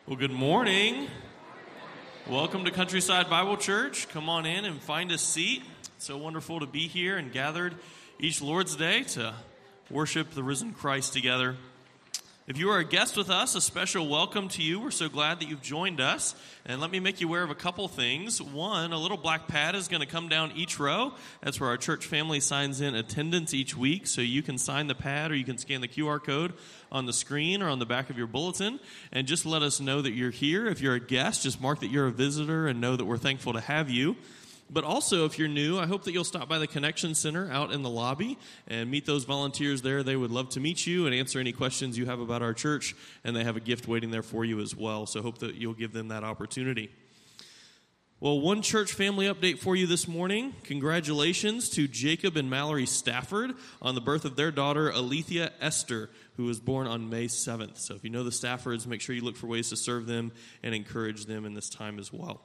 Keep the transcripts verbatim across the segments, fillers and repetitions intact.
Well, good morning. Welcome to Countryside Bible Church. Come on in and find a seat. It's so wonderful to be here and gathered each Lord's Day to worship the risen Christ together. If you are a guest with us, a special welcome to you. We're so glad that you've joined us. And let me make you aware of a couple things. One, a little black pad is going to come down each row. That's where our church family signs in attendance each week. So you can sign the pad or you can scan the Q R code on the screen or on the back of your bulletin. And just let us know that you're here. If you're a guest, just mark that you're a visitor and know that we're thankful to have you. But also, if you're new, I hope that you'll stop by the Connection Center out in the lobby and meet those volunteers there. They would love to meet you and answer any questions you have about our church, and they have a gift waiting there for you as well. So I hope that you'll give them that opportunity. Well, one church family update for you this morning. Congratulations to Jacob and Mallory Stafford on the birth of their daughter, Alethea Esther, who was born on May seventh. So if you know the Staffords, make sure you look for ways to serve them and encourage them in this time as well.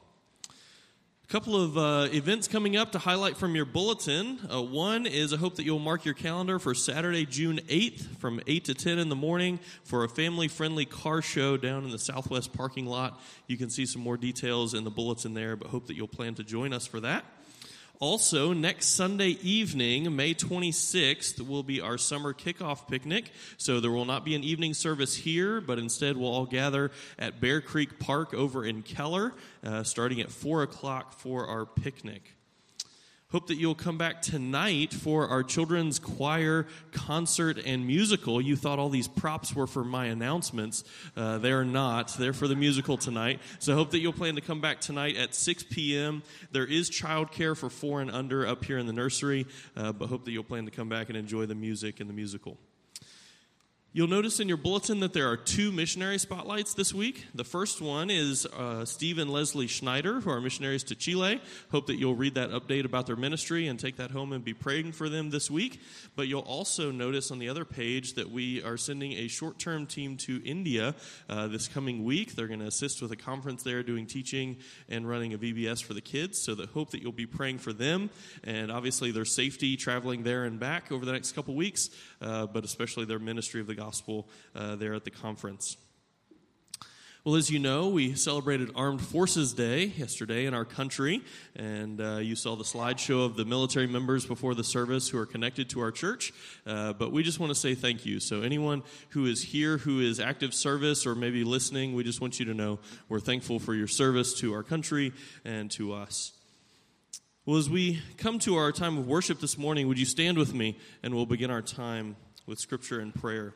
A couple of uh, events coming up to highlight from your bulletin. Uh, one is I hope that you'll mark your calendar for Saturday, June eighth from eight to ten in the morning for a family-friendly car show down in the Southwest parking lot. You can see some more details in the bulletin there, but hope that you'll plan to join us for that. Also, next Sunday evening, May twenty-sixth, will be our summer kickoff picnic. So there will not be an evening service here, but instead we'll all gather at Bear Creek Park over in Keller, uh, starting at four o'clock for our picnic. Hope that you'll come back tonight for our children's choir concert and musical. You thought all these props were for my announcements. Uh, they're not. They're for the musical tonight. So I hope that you'll plan to come back tonight at six p.m. There is childcare for four and under up here in the nursery, uh, but hope that you'll plan to come back and enjoy the music and the musical. You'll notice in your bulletin that there are two missionary spotlights this week. The first one is uh, Steve and Leslie Schneider, who are missionaries to Chile. Hope that you'll read that update about their ministry and take that home and be praying for them this week. But you'll also notice on the other page that we are sending a short-term team to India uh, this coming week. They're going to assist with a conference there, doing teaching and running a V B S for the kids. So that hope that you'll be praying for them and obviously their safety traveling there and back over the next couple weeks, uh, but especially their ministry of the gospel uh, there at the conference. Well, as you know, we celebrated Armed Forces Day yesterday in our country, and uh, you saw the slideshow of the military members before the service who are connected to our church, uh, but we just want to say thank you. So anyone who is here who is active service or maybe listening, we just want you to know we're thankful for your service to our country and to us. Well, as we come to our time of worship this morning, would you stand with me and we'll begin our time with scripture and prayer.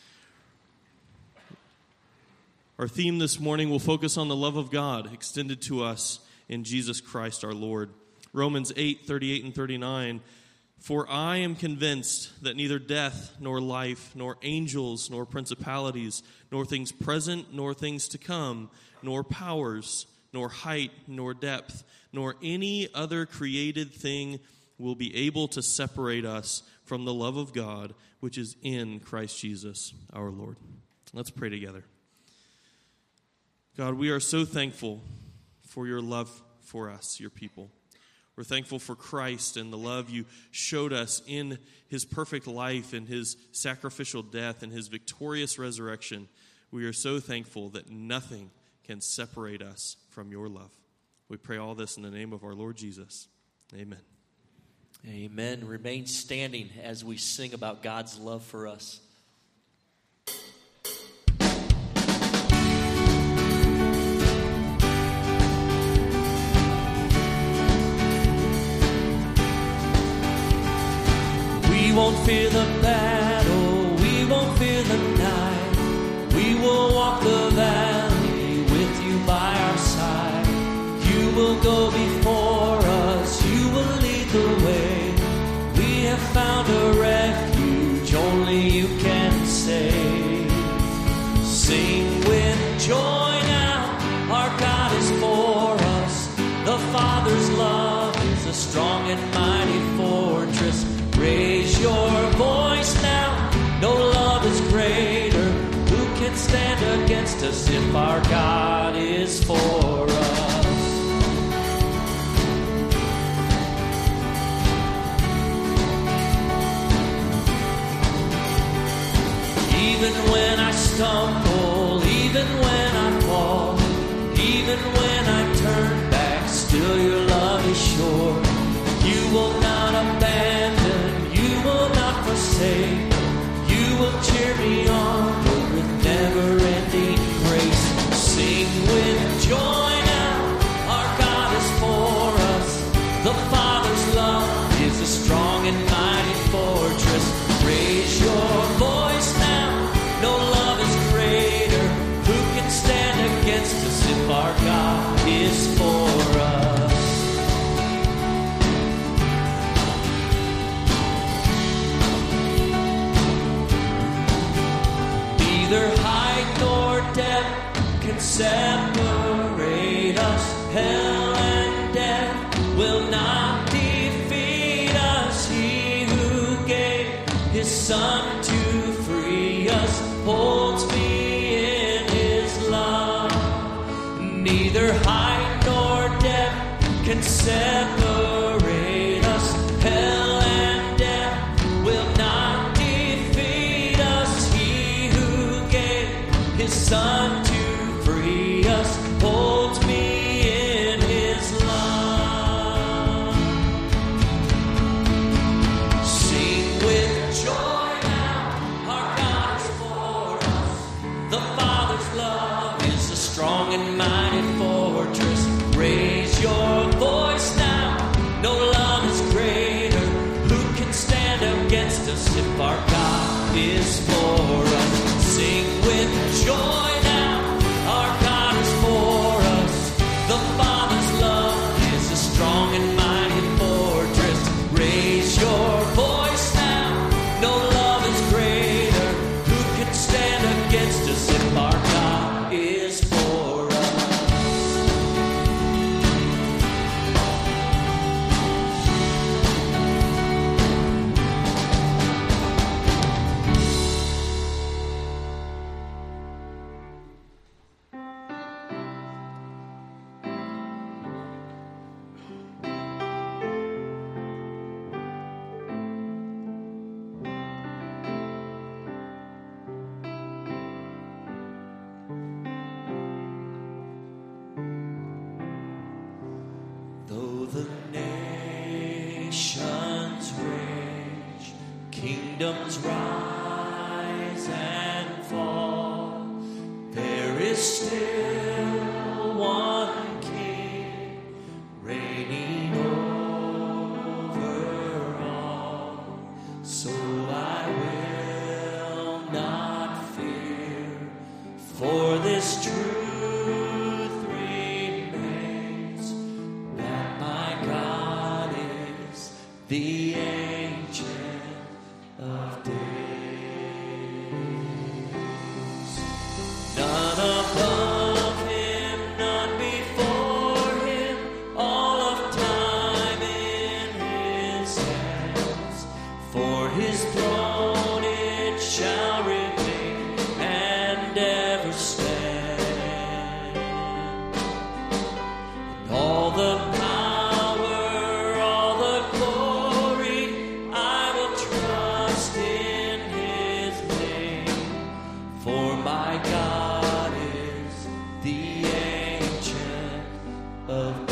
Our theme this morning will focus on the love of God extended to us in Jesus Christ our Lord. Romans eight, thirty-eight and thirty-nine. For I am convinced that neither death, nor life, nor angels, nor principalities, nor things present, nor things to come, nor powers, nor height, nor depth, nor any other created thing will be able to separate us from the love of God, which is in Christ Jesus our Lord. Let's pray together. God, we are so thankful for your love for us, your people. We're thankful for Christ and the love you showed us in his perfect life and his sacrificial death and his victorious resurrection. We are so thankful that nothing can separate us from your love. We pray all this in the name of our Lord Jesus. Amen. Amen. Remain standing as we sing about God's love for us. We won't fear the battle, we won't fear the night. We will walk the valley with you by our side. You will go before us, you will lead the way. We have found a refuge only you can save. Sing with joy now, our God is for us. The Father's love is a strong and mighty fortress. Raise your voice now, no love is greater. Who can stand against us if our God is for us? Even when I stumble, even when I fall, Even when I turn back, still your love is sure. You will not abandon, you will not forsake. You will cheer me on with never-ending grace. Sing with joy now, our God is for us. The Father's love is a strong and mighty fortress. Raise your voice now, no love is greater. Who can stand against us if our God is for us? Neither height nor depth can separate us. Hell and death will not defeat us. He who gave his Son to free us holds me in his love. Neither height nor depth can separate us. Hell and death will not defeat us. He who gave his Son to free us holds me in his love. Sing with joy now, our God is for us. The Father's love is a strong and mighty fortress. Raise your voice now, no love is greater. Who can stand against us if our God is for us? Sing with joy now, our God is for us. The Father's love is a strong and mighty fortress. Raise your voice now, no love is greater. Who can stand against us if our God is for us? Though the nations rage, kingdoms rise and fall, there is still one King reigning over all. So I will not fear, for this truth remains, that my God is the Ancient of Days. None above him, none before him, all of time in his hands. For his throne it shall remain and ever stand. And all the power, all the glory, I will trust in his name. For my God is the Ancient of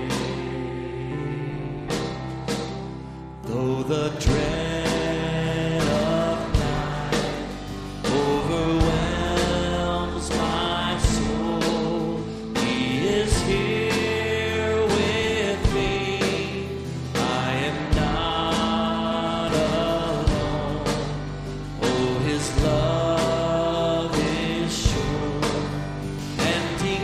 Days. Though the dread of night overwhelms my soul, he is here with me. I am not alone. Oh, his love is sure, and he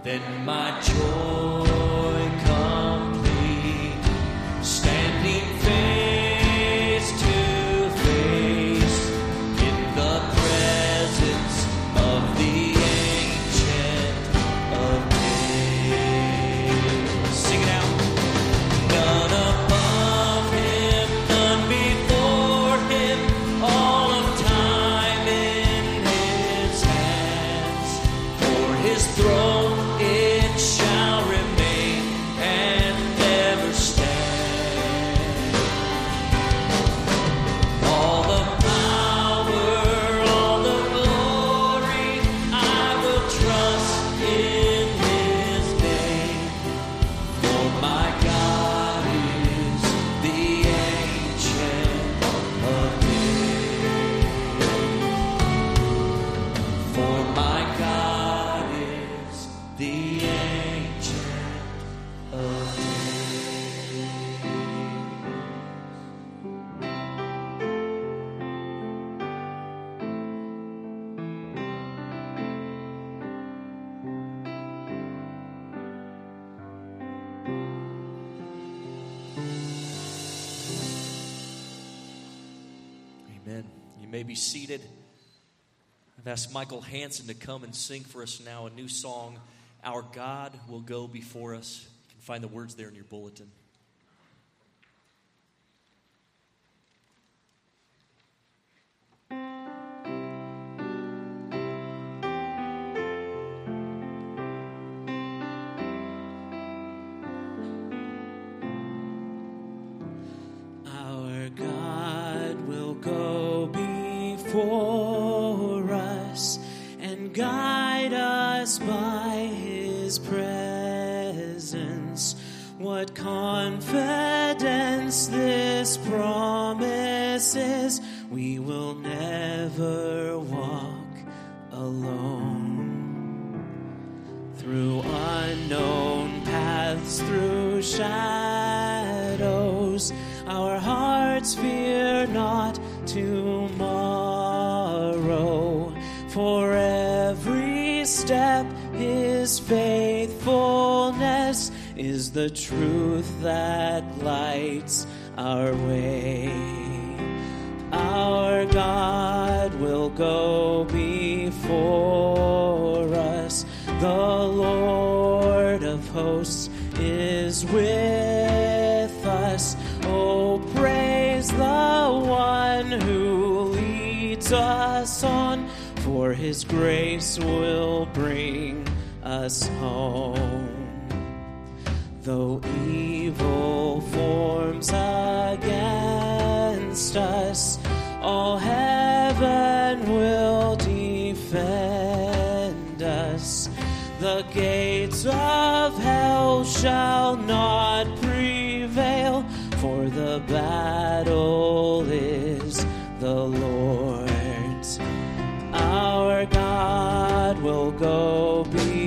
then my joy complete, standing face to face in the presence of the Ancient of Days. Sing it out. None above him, none before him, all of time in his hands. For his throne it shall remain and never stand. All the power, all the glory, I will trust in his name. For my God is the Ancient of Days. For my God is the Ancient of Days. Amen. You may be seated. I've asked Michael Hansen to come and sing for us now a new song, Our God Will Go Before Us. You can find the words there in your bulletin. Our God will go before us and guide us by his presence. What confidence this promise is. We will never walk alone. Through unknown paths, through shadows, our hearts fear not tomorrow. For every step his faithfulness is the truth that lights our way. Our God will go before us. The Lord of hosts is with us. Oh, praise the one who leads us on, for his grace will bring us home. Though evil forms against us, all heaven will defend us. The gates of hell shall not prevail, for the battle is the Lord's. Our God will go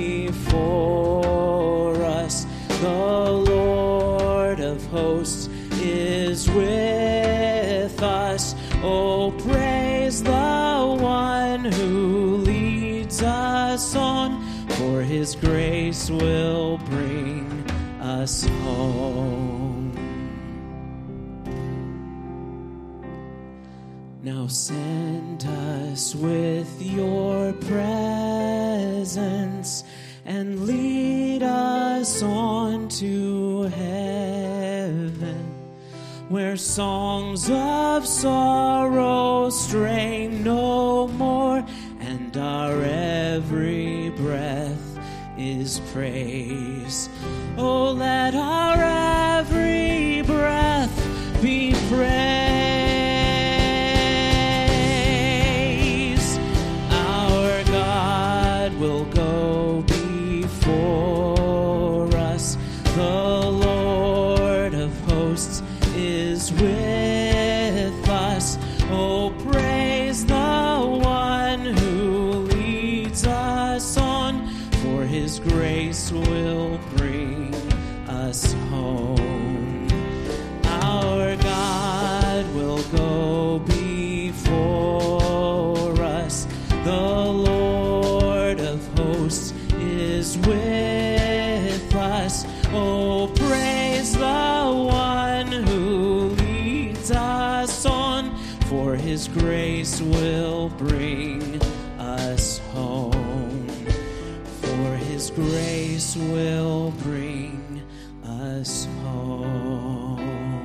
before us. The Lord of hosts is with us. Oh, praise the one who leads us on, for his grace will bring us home. Now send us with your presence and lead us on to heaven, where songs of sorrow strain no more, and our every breath is praise. Oh, let our every breath be praise. Our God will go before us. The Lord of hosts is with us. Oh, praise the one who leads us on, for his grace will bring us home. Our God will go before us. The Lord of hosts is with us on, for His grace will bring us home. For His grace will bring us home.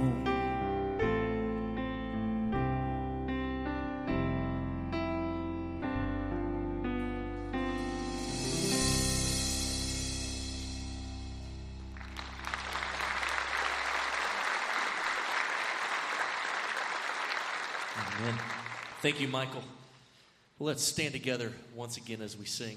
Amen. Thank you, Michael. Let's stand together once again as we sing.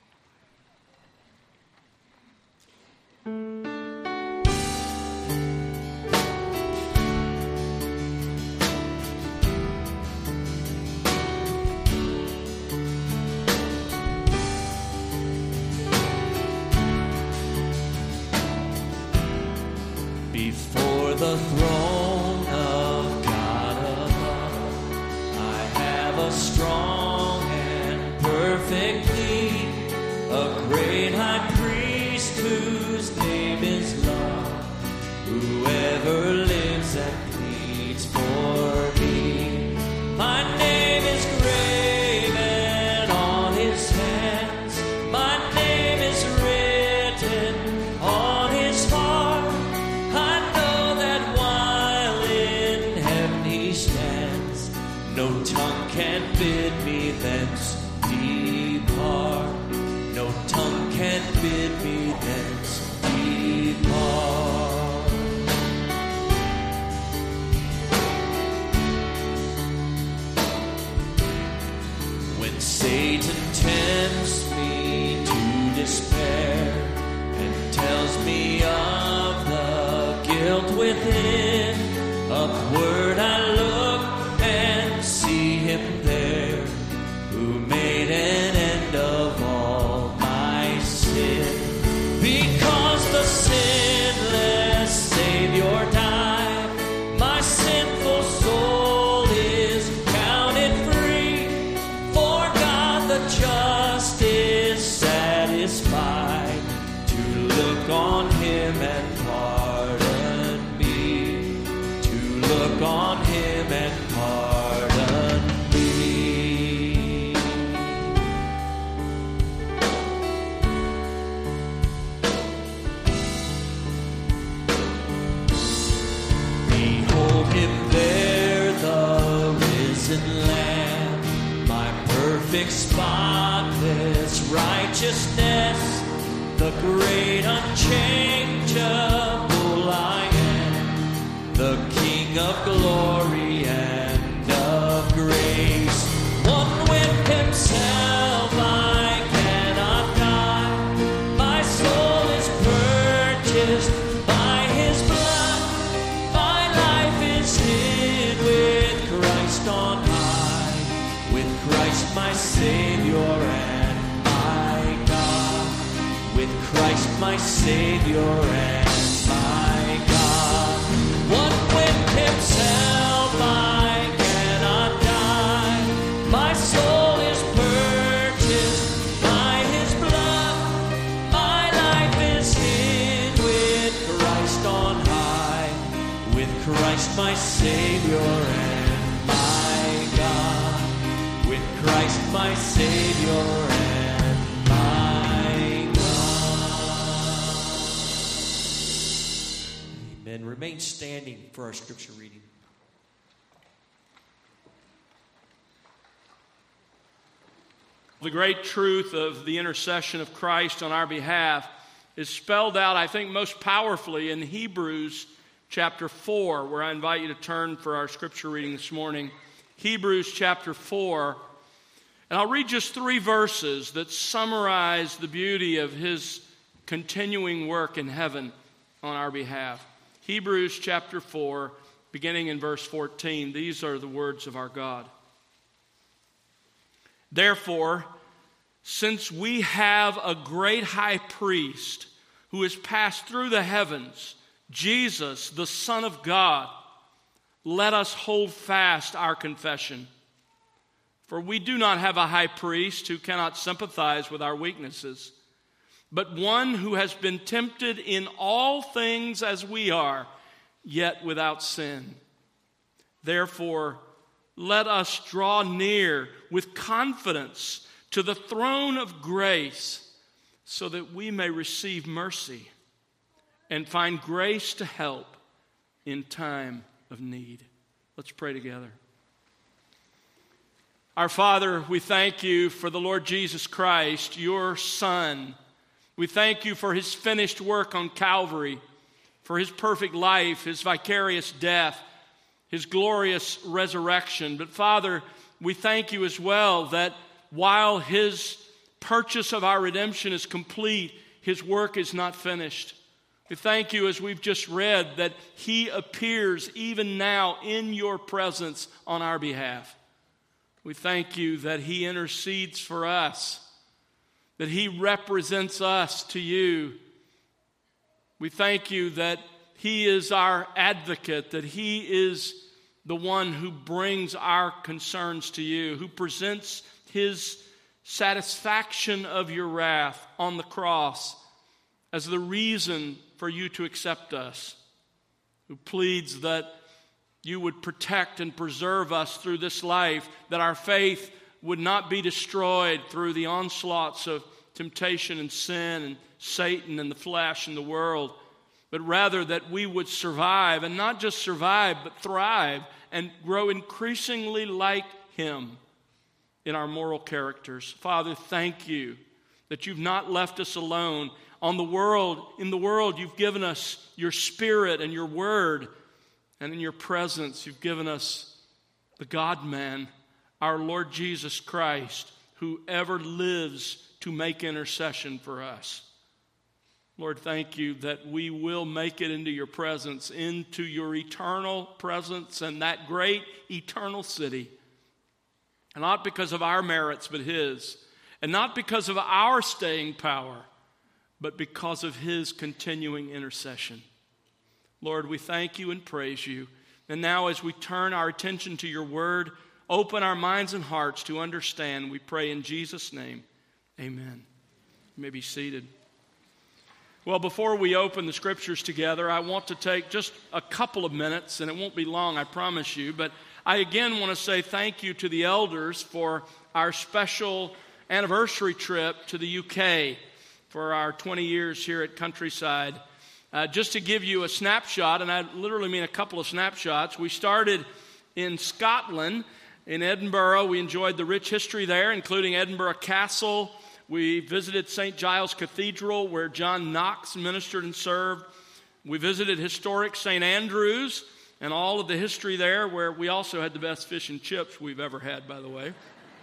Before the throne of God above, I have a strong and perfect plea, a great high priest whose name is love, whoever lives and pleads for me. My name is graven on his hands, my name is written on his heart. I know that while in heaven he stands, no tongue can bid me thence depart. No tongue can bid me thence depart. When Satan tempts me to despair and tells me of the guilt within, upward I look and see him there, who made an end of all my sin. Because the sinless Savior died, my sinful soul is counted free. For God the just is satisfied to look on him and pardon me, to look on him and pardon me. Behold him there, the risen Lamb, my perfect spotless righteousness, the great unchangeable I am, the King of glory and of grace. One with himself I cannot die, my soul is purchased by his blood, my life is hid with Christ on high, with Christ my Savior and my God, with Christ my Savior and my God. One with himself I cannot die, my soul is purchased by his blood, my life is hid with Christ on high, with Christ my Savior and my God, with Christ my Savior and my God. Amen. Remain standing for our scripture reading. The great truth of the intercession of Christ on our behalf is spelled out, I think, most powerfully in Hebrews chapter four, where I invite you to turn for our scripture reading this morning. Hebrews chapter four. And I'll read just three verses that summarize the beauty of his continuing work in heaven on our behalf. Hebrews chapter four, beginning in verse fourteen. These are the words of our God. Therefore, since we have a great high priest who has passed through the heavens, Jesus, the Son of God, let us hold fast our confession. For we do not have a high priest who cannot sympathize with our weaknesses, but one who has been tempted in all things as we are, yet without sin. Therefore, let us draw near with confidence to the throne of grace so that we may receive mercy and find grace to help in time of need. Let's pray together. Our Father, we thank you for the Lord Jesus Christ, your Son. We thank you for his finished work on Calvary, for his perfect life, his vicarious death, his glorious resurrection. But Father, we thank you as well that while his purchase of our redemption is complete, his work is not finished. We thank you, as we've just read, that he appears even now in your presence on our behalf. We thank you that he intercedes for us, that he represents us to you. We thank you that he is our advocate, that he is the one who brings our concerns to you, who presents his satisfaction of your wrath on the cross as the reason for you to accept us, who pleads that you would protect and preserve us through this life, that our faith would not be destroyed through the onslaughts of temptation and sin and Satan and the flesh and the world, but rather that we would survive, and not just survive, but thrive and grow increasingly like him in our moral characters. Father, thank you that you've not left us alone. On the world, in the world, you've given us your Spirit and your Word, and in your presence, you've given us the God-man, our Lord Jesus Christ, who ever lives to make intercession for us. Lord, thank you that we will make it into your presence, into your eternal presence and that great eternal city. And not because of our merits, but his. And not because of our staying power, but because of his continuing intercession. Lord, we thank you and praise you. And now as we turn our attention to your word, open our minds and hearts to understand. We pray in Jesus' name. Amen. You may be seated. Well, before we open the scriptures together, I want to take just a couple of minutes, and it won't be long, I promise you, but I again want to say thank you to the elders for our special anniversary trip to the U K for our twenty years here at Countryside. Uh, just to give you a snapshot, and I literally mean a couple of snapshots, we started in Scotland, in Edinburgh. We enjoyed the rich history there, including Edinburgh Castle. We visited Saint Giles Cathedral, where John Knox ministered and served. We visited historic Saint Andrews and all of the history there, where we also had the best fish and chips we've ever had, by the way.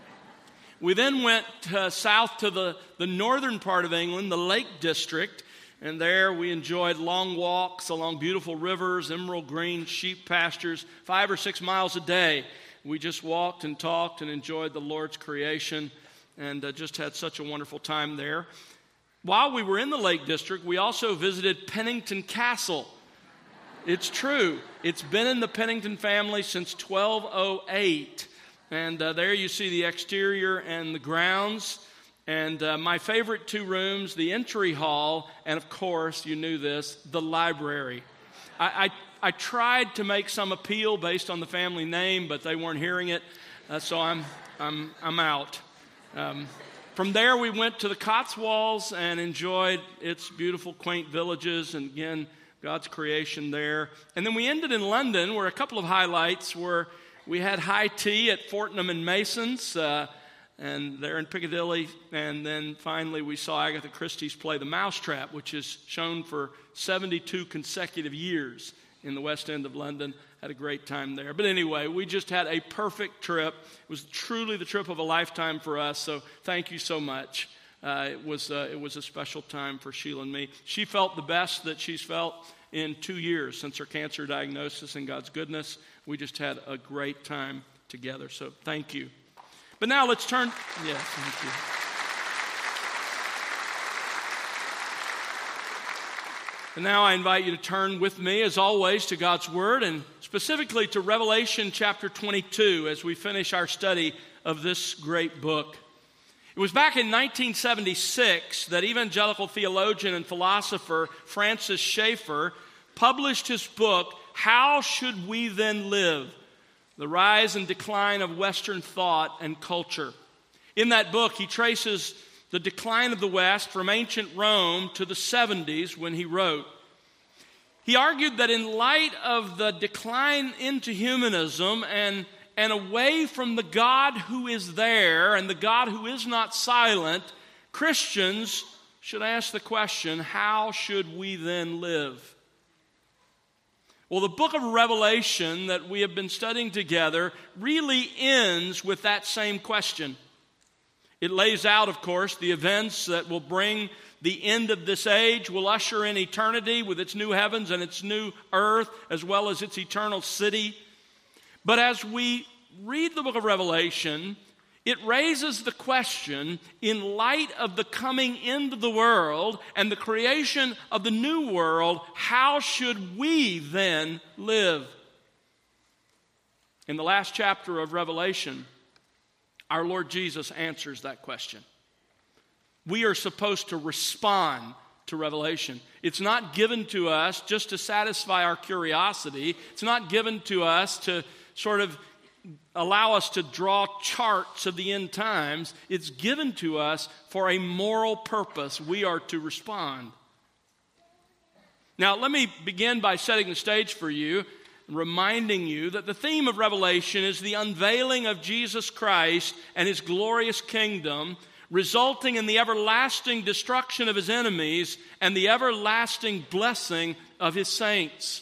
We then went uh, south to the, the northern part of England, the Lake District, and there we enjoyed long walks along beautiful rivers, emerald green sheep pastures, five or six miles a day. We just walked and talked and enjoyed the Lord's creation, and uh, just had such a wonderful time there. While we were in the Lake District, we also visited Pennington Castle. It's true. It's been in the Pennington family since twelve oh eight. And uh, there you see the exterior and the grounds. And uh, my favorite two rooms, the entry hall, and of course, you knew this, the library. I, I, I tried to make some appeal based on the family name, but they weren't hearing it, uh, so I'm, I'm, I'm out. Um, from there, we went to the Cotswolds and enjoyed its beautiful, quaint villages, and again, God's creation there. And then we ended in London, where a couple of highlights were we had high tea at Fortnum and Mason's, uh, and there in Piccadilly, and then finally we saw Agatha Christie's play The Mousetrap, which is shown for seventy-two consecutive years in the West End of London. Had a great time there. But anyway, we just had a perfect trip. It was truly the trip of a lifetime for us, so thank you so much. Uh, it was uh, it was a special time for Sheila and me. She felt the best that she's felt in two years since her cancer diagnosis, and God's goodness. We just had a great time together, so thank you. But now let's turn... Yes, thank you. And now I invite you to turn with me, as always, to God's Word, and specifically to Revelation chapter twenty-two as we finish our study of this great book. It was back in nineteen seventy-six that evangelical theologian and philosopher Francis Schaeffer published his book, How Should We Then Live? The Rise and Decline of Western Thought and Culture. In that book, he traces the decline of the West from ancient Rome to the seventies when he wrote. He argued that in light of the decline into humanism and, and away from the God who is there and the God who is not silent, Christians should ask the question, how should we then live? Well, the book of Revelation that we have been studying together really ends with that same question. It lays out, of course, the events that will bring the end of this age, will usher in eternity with its new heavens and its new earth, as well as its eternal city. But as we read the book of Revelation, it raises the question, in light of the coming end of the world and the creation of the new world, how should we then live? In the last chapter of Revelation, our Lord Jesus answers that question. We are supposed to respond to Revelation. It's not given to us just to satisfy our curiosity. It's not given to us to sort of allow us to draw charts of the end times. It's given to us for a moral purpose. We are to respond. Now, let me begin by setting the stage for you, reminding you that the theme of Revelation is the unveiling of Jesus Christ and His glorious kingdom, resulting in the everlasting destruction of His enemies and the everlasting blessing of His saints.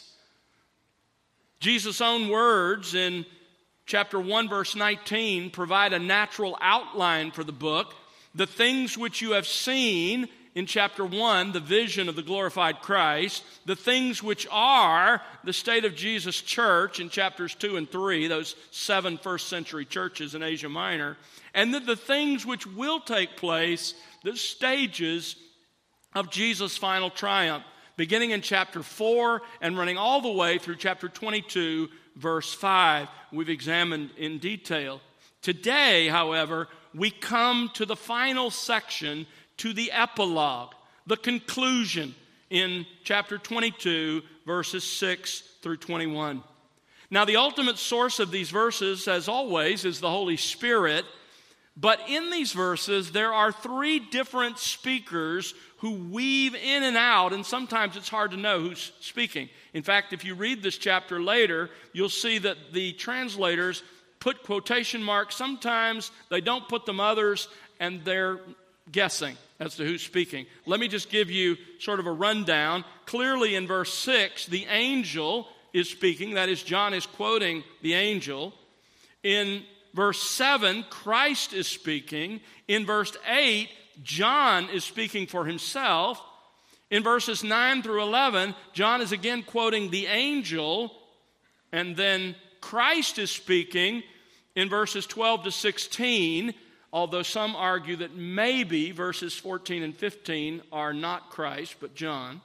Jesus' own words in chapter one, verse nineteen, provide a natural outline for the book. The things which you have seen in chapter one, the vision of the glorified Christ, the things which are the state of Jesus' church in chapters two and three, those seven first century churches in Asia Minor, and then the things which will take place, the stages of Jesus' final triumph, beginning in chapter four and running all the way through chapter twenty-two, verse five, we've examined in detail. Today, however, we come to the final section, to the epilogue, the conclusion in chapter twenty-two, verses six through twenty-one. Now, the ultimate source of these verses, as always, is the Holy Spirit. But in these verses, there are three different speakers who weave in and out, and sometimes it's hard to know who's speaking. In fact, if you read this chapter later, you'll see that the translators put quotation marks. Sometimes they don't put them others, and they're guessing as to who's speaking. Let me just give you sort of a rundown. Clearly in verse six, the angel is speaking. That is, John is quoting the angel. In verse seven, Christ is speaking. In verse eight, John is speaking for himself. In verses nine through eleven, John is again quoting the angel. And then Christ is speaking in verses twelve to sixteen, although some argue that maybe verses fourteen and fifteen are not Christ, but John.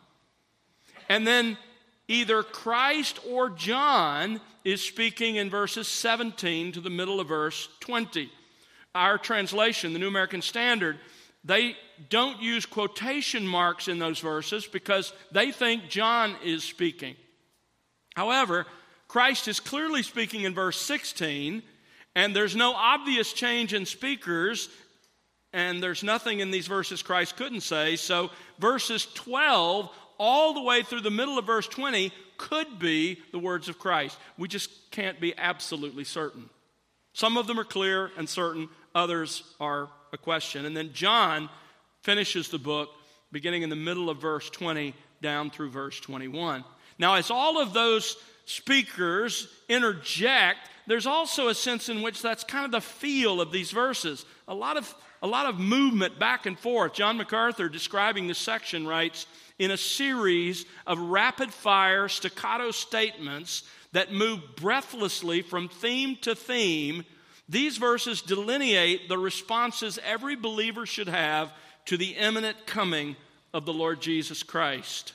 And then either Christ or John is speaking in verses seventeen to the middle of verse twenty. Our translation, the New American Standard, they don't use quotation marks in those verses because they think John is speaking. However, Christ is clearly speaking in verse sixteen, and there's no obvious change in speakers, and there's nothing in these verses Christ couldn't say. So verses twelve all the way through the middle of verse twenty could be the words of Christ. We just can't be absolutely certain. Some of them are clear and certain, others are a question. And then John finishes the book beginning in the middle of verse twenty down through verse twenty-one. Now, as all of those speakers interject, there's also a sense in which that's kind of the feel of these verses. A lot of, a lot of movement back and forth. John MacArthur, describing this section, writes, in a series of rapid-fire staccato statements that move breathlessly from theme to theme, these verses delineate the responses every believer should have to the imminent coming of the Lord Jesus Christ.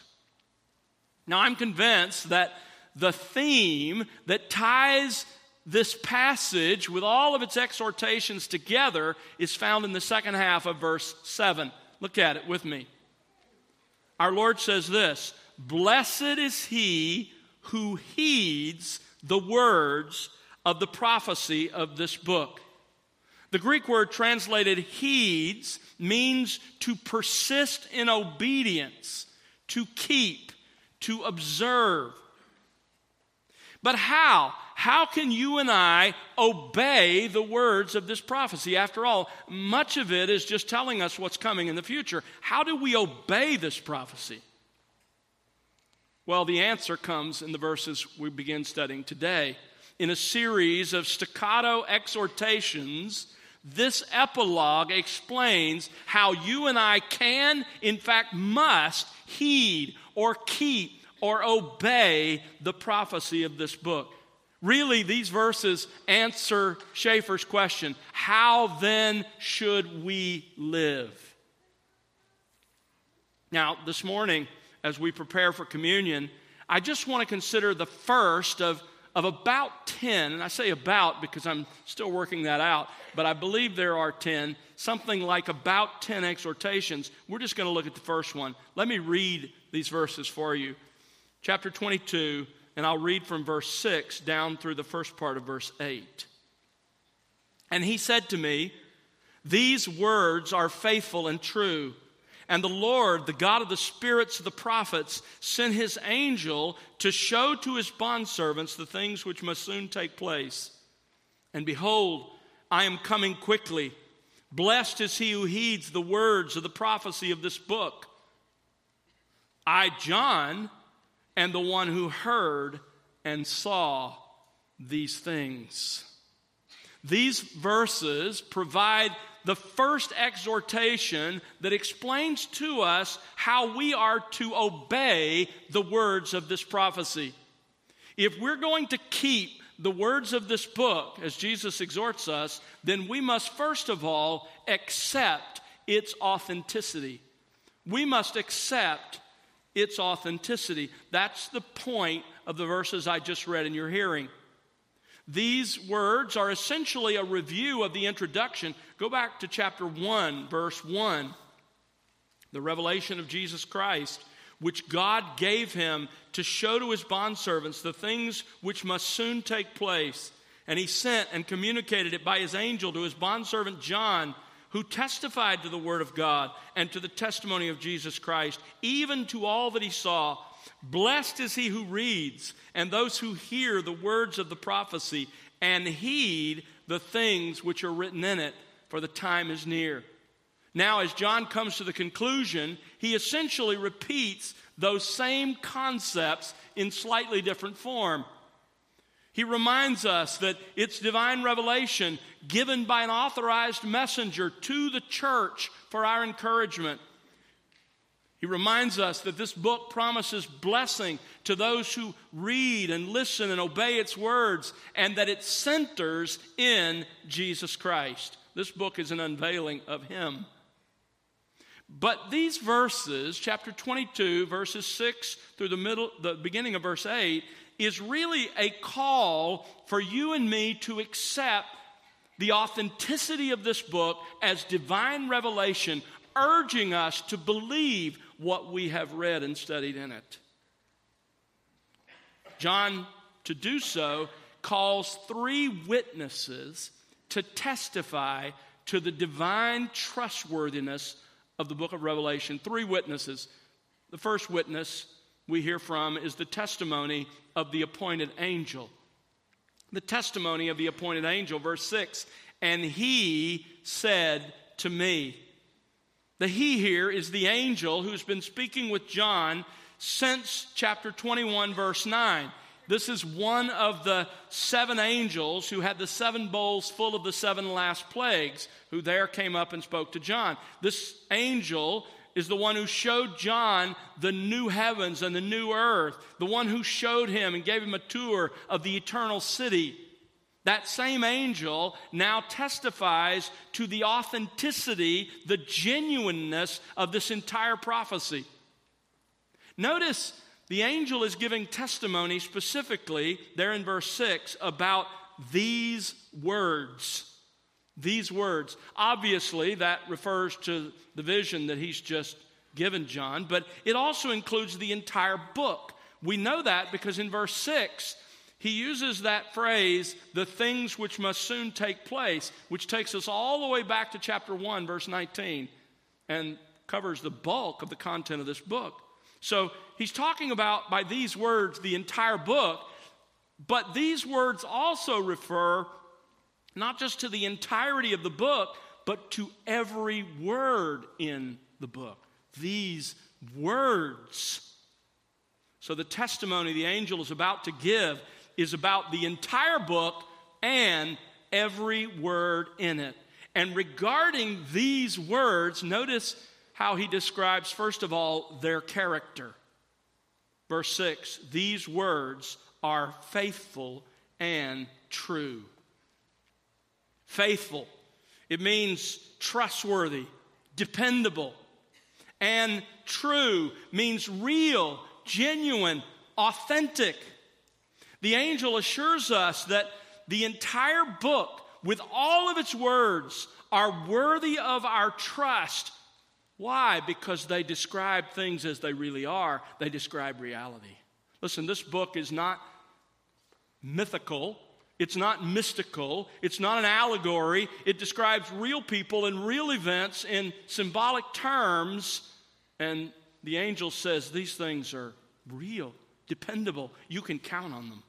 Now, I'm convinced that the theme that ties this passage with all of its exhortations together is found in the second half of verse seven. Look at it with me. Our Lord says this, "Blessed is he who heeds the words of the prophecy of this book. The Greek word translated heeds means to persist in obedience, to keep, to observe. But how? How can you and I obey the words of this prophecy? After all, much of it is just telling us what's coming in the future. How do we obey this prophecy? Well, the answer comes in the verses we begin studying today. In a series of staccato exhortations, this epilogue explains how you and I can, in fact must, heed or keep or obey the prophecy of this book. Really, these verses answer Schaeffer's question, how then should we live? Now, this morning, as we prepare for communion, I just want to consider the first of, of about ten, and I say about because I'm still working that out, but I believe there are ten, something like about ten exhortations. We're just going to look at the first one. Let me read these verses for you. Chapter twenty-two, and I'll read from verse six down through the first part of verse eight. And he said to me, these words are faithful and true. And the Lord, the God of the spirits of the prophets, sent his angel to show to his bondservants the things which must soon take place. And behold, I am coming quickly. Blessed is he who heeds the words of the prophecy of this book. I, John, am the one who heard and saw these things. These verses provide the first exhortation that explains to us how we are to obey the words of this prophecy. If we're going to keep the words of this book, as Jesus exhorts us, then we must first of all accept its authenticity. We must accept its authenticity. That's the point of the verses I just read in your hearing. These words are essentially a review of the introduction. Go back to chapter one, verse one. The revelation of Jesus Christ, which God gave him to show to his bondservants the things which must soon take place. And he sent and communicated it by his angel to his bondservant John, who testified to the word of God and to the testimony of Jesus Christ, even to all that he saw. Blessed is he who reads, and those who hear the words of the prophecy, and heed the things which are written in it, for the time is near. Now, as John comes to the conclusion, he essentially repeats those same concepts in slightly different form. He reminds us that it's divine revelation given by an authorized messenger to the church for our encouragement. He reminds us that this book promises blessing to those who read and listen and obey its words, and that it centers in Jesus Christ. This book is an unveiling of him. But these verses, chapter twenty-two, verses six through the middle, the beginning of verse eight, is really a call for you and me to accept the authenticity of this book as divine revelation, urging us to believe what we have read and studied in it. John, to do so, calls three witnesses to testify to the divine trustworthiness of the book of Revelation. Three witnesses. The first witness we hear from is the testimony of the appointed angel. The testimony of the appointed angel, verse six, and he said to me. The he here is the angel who's been speaking with John since chapter twenty-one, verse nine. This is one of the seven angels who had the seven bowls full of the seven last plagues, who there came up and spoke to John. This angel is the one who showed John the new heavens and the new earth, the one who showed him and gave him a tour of the eternal city. That same angel now testifies to the authenticity, the genuineness of this entire prophecy. Notice the angel is giving testimony specifically there in verse six about these words. These words. Obviously, that refers to the vision that he's just given John, but it also includes the entire book. We know that because in verse six, he uses that phrase, the things which must soon take place, which takes us all the way back to chapter one, verse nineteen, and covers the bulk of the content of this book. So he's talking about, by these words, the entire book, but these words also refer not just to the entirety of the book, but to every word in the book. These words. So the testimony the angel is about to give is about the entire book and every word in it. And regarding these words, notice how he describes, first of all, their character. Verse six, these words are faithful and true. Faithful. It means trustworthy, dependable. And true means real, genuine, authentic. The angel assures us that the entire book, with all of its words, are worthy of our trust. Why? Because they describe things as they really are. They describe reality. Listen, this book is not mythical. It's not mystical. It's not an allegory. It describes real people and real events in symbolic terms. And the angel says these things are real, dependable. You can count on them.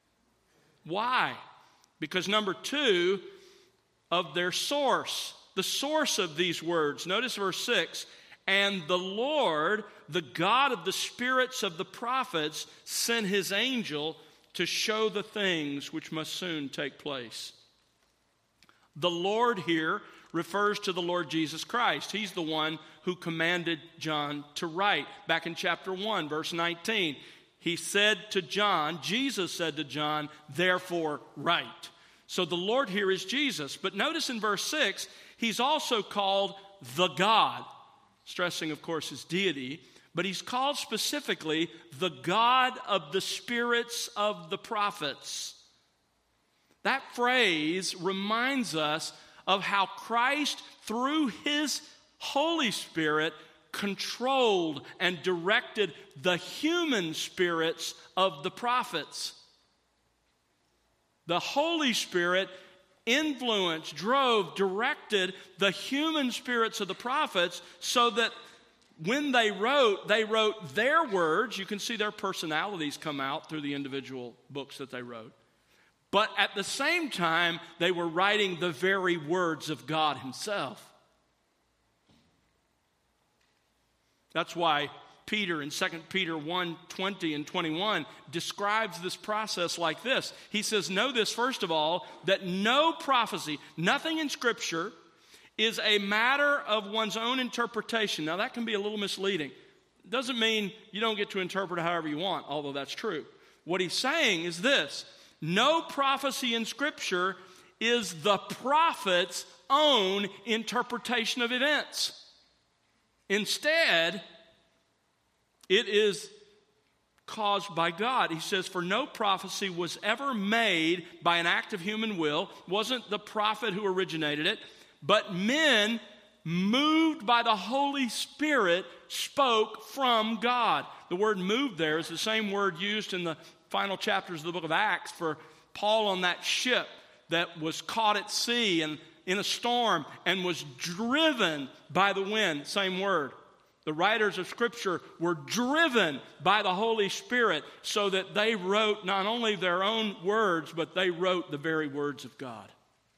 Why? Because number two, of their source. The source of these words. Notice verse six. And the Lord, the God of the spirits of the prophets, sent his angel to show the things which must soon take place. The Lord here refers to the Lord Jesus Christ. He's the one who commanded John to write. Back in chapter one, verse nineteen, he said to John, Jesus said to John, therefore write. So the Lord here is Jesus. But notice in verse six, he's also called the God, stressing, of course, his deity. But he's called specifically the God of the spirits of the prophets. That phrase reminds us of how Christ, through his Holy Spirit, controlled and directed the human spirits of the prophets. The Holy Spirit influenced, drove, directed the human spirits of the prophets so that when they wrote, they wrote their words. You can see their personalities come out through the individual books that they wrote. But at the same time, they were writing the very words of God himself. That's why Peter in Second Peter one, twenty and twenty-one describes this process like this. He says, know this, first of all, that no prophecy, nothing in Scripture, is a matter of one's own interpretation. Now, that can be a little misleading. It doesn't mean you don't get to interpret it however you want, although that's true. What he's saying is this: no prophecy in Scripture is the prophet's own interpretation of events. Instead, it is caused by God. He says, for no prophecy was ever made by an act of human will. Wasn't the prophet who originated it, but men moved by the Holy Spirit spoke from God. The word moved there is the same word used in the final chapters of the book of Acts for Paul on that ship that was caught at sea and in a storm and was driven by the wind. Same word. The writers of Scripture were driven by the Holy Spirit so that they wrote not only their own words, but they wrote the very words of God.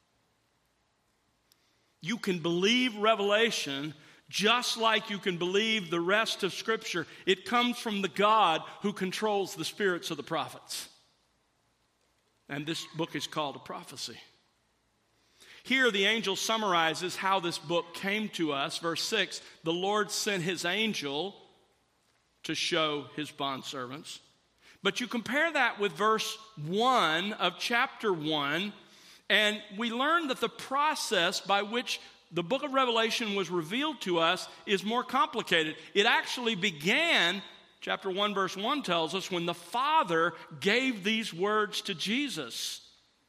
You can believe Revelation just like you can believe the rest of Scripture. It comes from the God who controls the spirits of the prophets. And this book is called a prophecy. Here the angel summarizes how this book came to us. Verse six, the Lord sent his angel to show his bondservants. But you compare that with verse one of chapter one, and we learn that the process by which the book of Revelation was revealed to us is more complicated. It actually began, chapter one verse one tells us, when the Father gave these words to Jesus.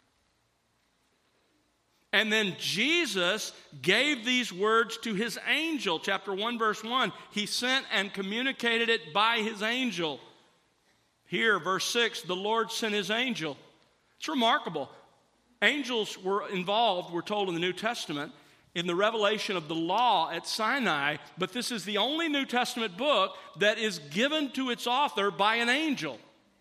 And then Jesus gave these words to his angel. Chapter one verse one, he sent and communicated it by his angel. Here, verse six, the Lord sent his angel. It's remarkable. Angels were involved, we're told in the New Testament, in the revelation of the law at Sinai, but this is the only New Testament book that is given to its author by an angel.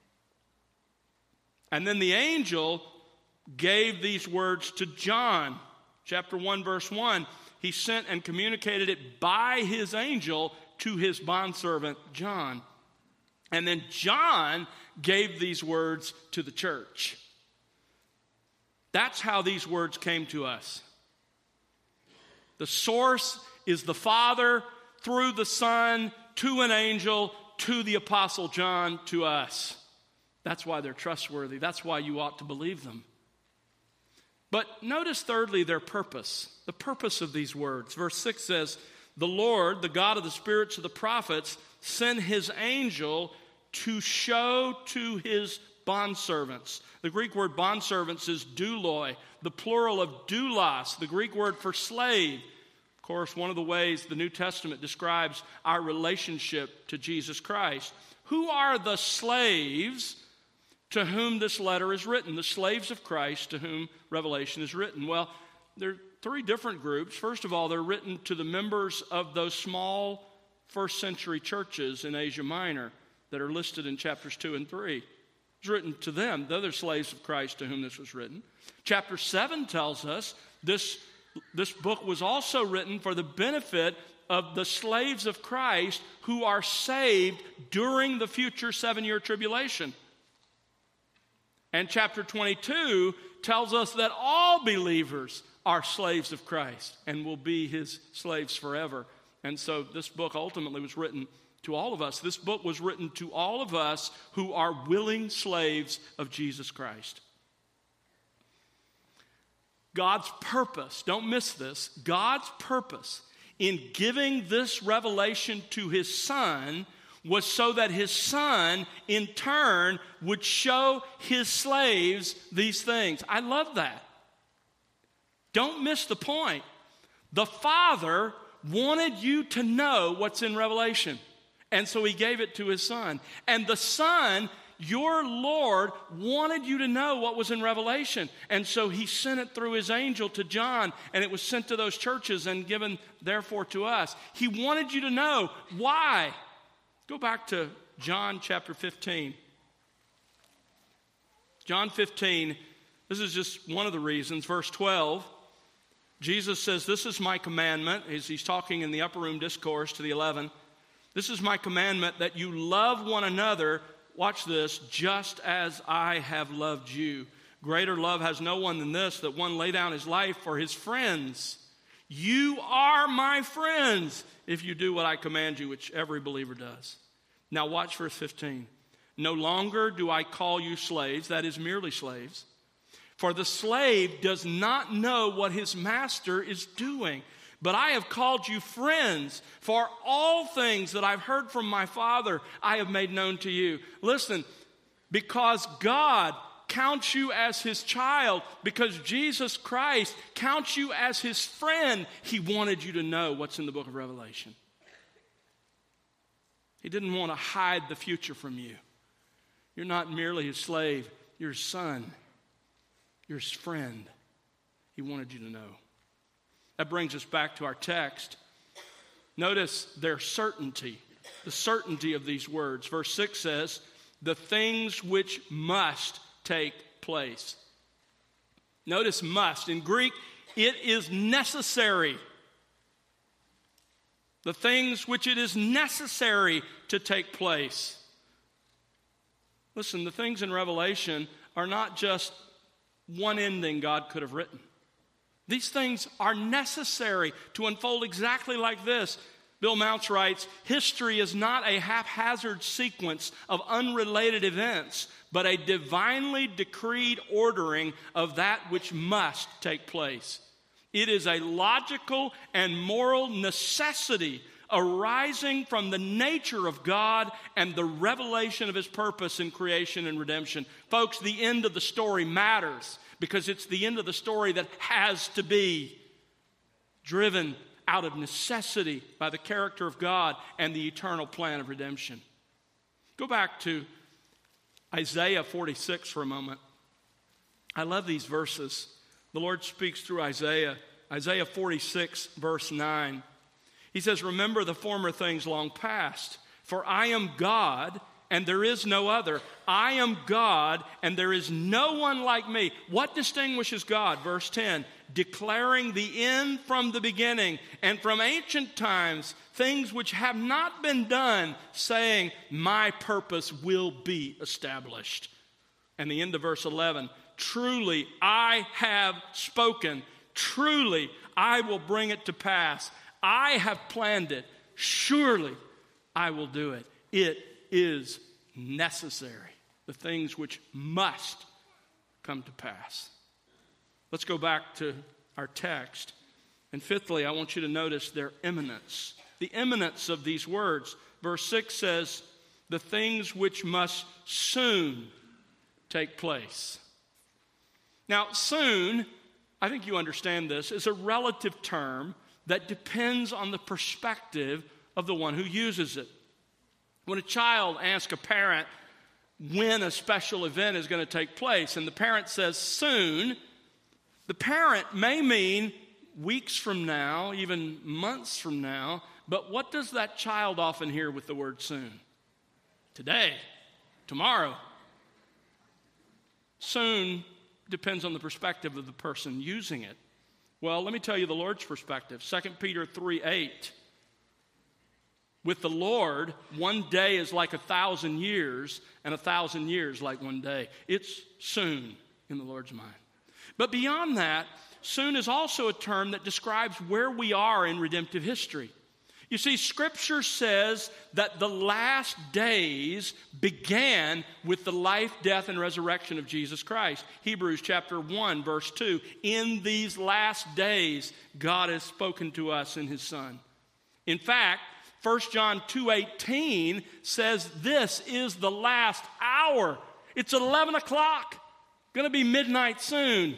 And then the angel gave these words to John. Chapter one, verse one, he sent and communicated it by his angel to his bondservant John. And then John gave these words to the church. That's how these words came to us. The source is the Father through the Son to an angel to the Apostle John to us. That's why they're trustworthy. That's why you ought to believe them. But notice thirdly their purpose, the purpose of these words. Verse six says, the Lord, the God of the spirits of the prophets, sent his angel to show to his bondservants. The Greek word bondservants is douloi, the plural of doulos, the Greek word for slave. Of course, one of the ways the New Testament describes our relationship to Jesus Christ. Who are the slaves to whom this letter is written? The slaves of Christ to whom Revelation is written. Well, there are three different groups. First of all, they're written to the members of those small first century churches in Asia Minor that are listed in chapters two and three. It's written to them. The other slaves of Christ to whom this was written. Chapter seven tells us this, this book was also written for the benefit of the slaves of Christ who are saved during the future seven-year tribulation. And chapter twenty-two tells us that all believers are slaves of Christ and will be his slaves forever. And so this book ultimately was written to all of us. This book was written to all of us who are willing slaves of Jesus Christ. God's purpose, don't miss this, God's purpose in giving this revelation to his Son was so that his Son, in turn, would show his slaves these things. I love that. Don't miss the point. The Father wanted you to know what's in Revelation, and so he gave it to his Son. And the Son, your Lord, wanted you to know what was in Revelation, and so he sent it through his angel to John, and it was sent to those churches and given, therefore, to us. He wanted you to know why. Go back to John chapter fifteen. John fifteen, this is just one of the reasons. Verse twelve, Jesus says, this is my commandment, as he's talking in the upper room discourse to the eleven. This is my commandment, that you love one another, watch this, just as I have loved you. Greater love has no one than this, that one lay down his life for his friends. You are my friends if you do what I command you, which every believer does. Now watch verse fifteen. No longer do I call you slaves, that is merely slaves. For the slave does not know what his master is doing. But I have called you friends, for all things that I've heard from my Father I have made known to you. Listen, because God counts you as his child, because Jesus Christ counts you as his friend, he wanted you to know what's in the book of Revelation. He didn't want to hide the future from you. You're not merely his slave, you're his son, you're his friend. He wanted you to know. That brings us back to our text. Notice their certainty, the certainty of these words. Verse six says, the things which must take place. Notice must. In Greek, it is necessary. The things which it is necessary to take place. Listen, the things in Revelation are not just one ending God could have written. These things are necessary to unfold exactly like this. Bill Mounce writes, history is not a haphazard sequence of unrelated events, but a divinely decreed ordering of that which must take place. It is a logical and moral necessity arising from the nature of God and the revelation of his purpose in creation and redemption. Folks, the end of the story matters because it's the end of the story that has to be driven out of necessity by the character of God and the eternal plan of redemption. Go back to Isaiah forty-six for a moment. I love these verses. The Lord speaks through Isaiah. Isaiah forty-six, verse nine. He says, remember the former things long past, for I am God, and there is no other. I am God, and there is no one like me. What distinguishes God? Verse ten, declaring the end from the beginning, and from ancient times, things which have not been done, saying, my purpose will be established. And the end of verse eleven, truly I have spoken. Truly I will bring it to pass. I have planned it. Surely I will do it. It is necessary. The things which must come to pass. Let's go back to our text. And fifthly, I want you to notice their imminence. The imminence of these words. Verse six says, the things which must soon take place. Now, soon, I think you understand this, is a relative term that depends on the perspective of the one who uses it. When a child asks a parent when a special event is going to take place, and the parent says soon, the parent may mean weeks from now, even months from now, but what does that child often hear with the word soon? Today, tomorrow. Soon depends on the perspective of the person using it. Well, let me tell you the Lord's perspective. Second Peter three eight. With the Lord, one day is like a thousand years, and a thousand years like one day. It's soon in the Lord's mind. But beyond that, soon is also a term that describes where we are in redemptive history. You see, Scripture says that the last days began with the life, death, and resurrection of Jesus Christ. Hebrews chapter one, verse two. In these last days, God has spoken to us in His Son. In fact, First John two eighteen says this is the last hour. It's eleven o'clock. Going to be midnight soon.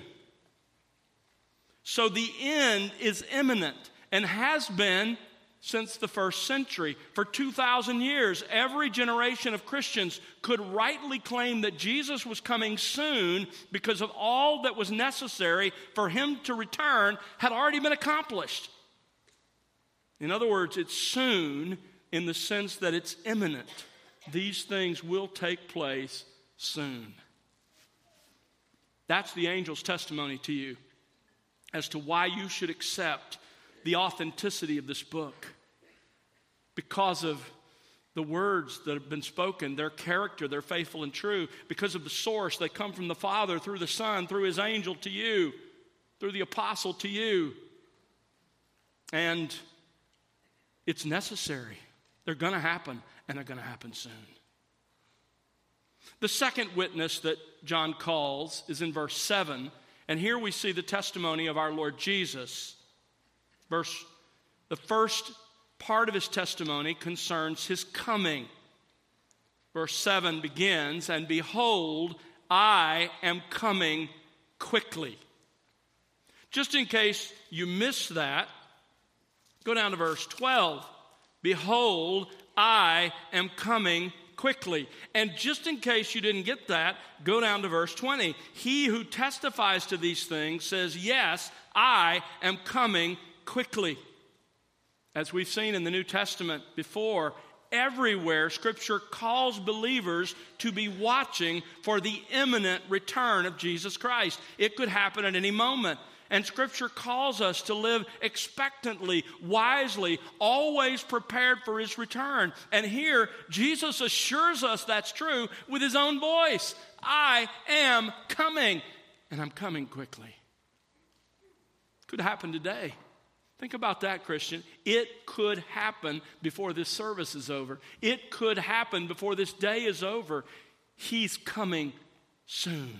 So the end is imminent and has been since the first century. For two thousand years, every generation of Christians could rightly claim that Jesus was coming soon because of all that was necessary for Him to return had already been accomplished. In other words, it's soon in the sense that it's imminent. These things will take place soon. That's the angel's testimony to you as to why you should accept the authenticity of this book. Because of the words that have been spoken, their character, they're faithful and true. Because of the source, they come from the Father, through the Son, through His angel to you, through the apostle to you. And it's necessary. They're going to happen, and they're going to happen soon. The second witness that John calls is in verse seven, and here we see the testimony of our Lord Jesus. Verse, the first part of His testimony concerns His coming. Verse seven begins, and behold, I am coming quickly. Just in case you missed that, go down to verse twelve. Behold, I am coming quickly. And just in case you didn't get that, go down to verse twenty. He who testifies to these things says, yes, I am coming quickly. As we've seen in the New Testament before, everywhere Scripture calls believers to be watching for the imminent return of Jesus Christ. It could happen at any moment. And Scripture calls us to live expectantly, wisely, always prepared for His return. And here, Jesus assures us that's true with His own voice. I am coming, and I'm coming quickly. Could happen today. Think about that, Christian. It could happen before this service is over. It could happen before this day is over. He's coming soon.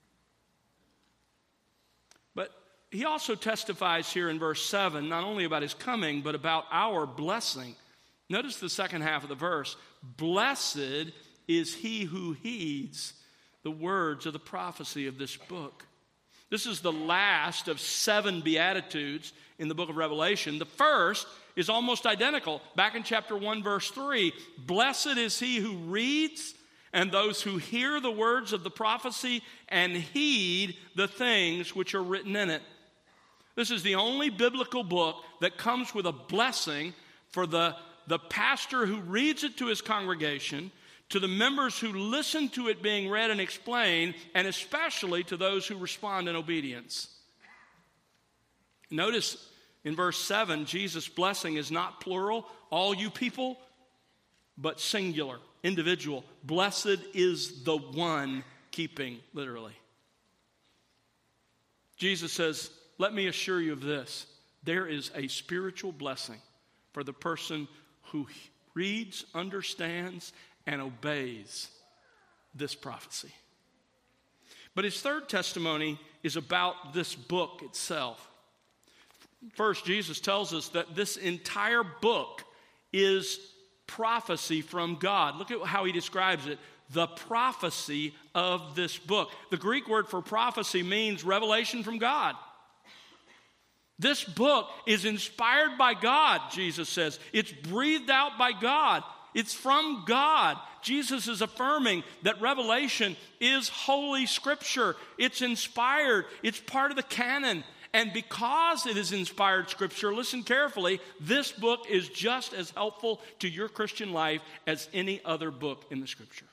He also testifies here in verse seven, not only about His coming, but about our blessing. Notice the second half of the verse. Blessed is he who heeds the words of the prophecy of this book. This is the last of seven Beatitudes in the book of Revelation. The first is almost identical. Back in chapter one, verse three, blessed is he who reads and those who hear the words of the prophecy and heed the things which are written in it. This is the only biblical book that comes with a blessing for the, the pastor who reads it to his congregation, to the members who listen to it being read and explained, and especially to those who respond in obedience. Notice in verse seven, Jesus' blessing is not plural, all you people, but singular, individual. Blessed is the one keeping, literally. Jesus says, let me assure you of this. There is a spiritual blessing for the person who reads, understands, and obeys this prophecy. But his third testimony is about this book itself. First, Jesus tells us that this entire book is prophecy from God. Look at how he describes it. The prophecy of this book. The Greek word for prophecy means revelation from God. This book is inspired by God, Jesus says. It's breathed out by God. It's from God. Jesus is affirming that Revelation is Holy Scripture. It's inspired. It's part of the canon. And because it is inspired Scripture, listen carefully, this book is just as helpful to your Christian life as any other book in the Scripture.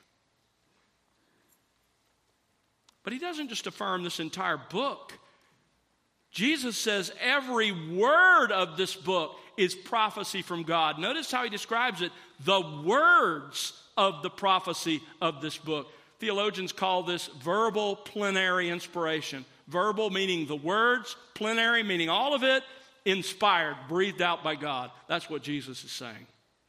But he doesn't just affirm this entire book. Jesus says every word of this book is prophecy from God. Notice how he describes it, the words of the prophecy of this book. Theologians call this verbal plenary inspiration. Verbal meaning the words, plenary meaning all of it, inspired, breathed out by God. That's what Jesus is saying.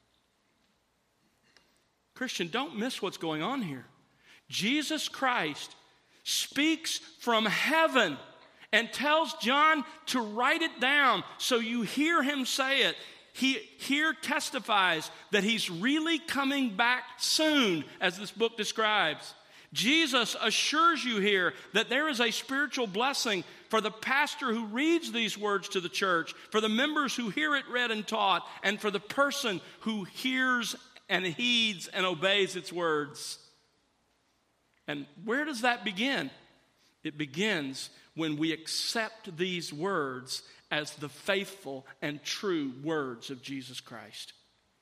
Christian, don't miss what's going on here. Jesus Christ speaks from heaven and tells John to write it down so you hear him say it. He here testifies that he's really coming back soon, as this book describes. Jesus assures you here that there is a spiritual blessing for the pastor who reads these words to the church, for the members who hear it read and taught, and for the person who hears and heeds and obeys its words. And where does that begin? It begins when we accept these words as the faithful and true words of Jesus Christ.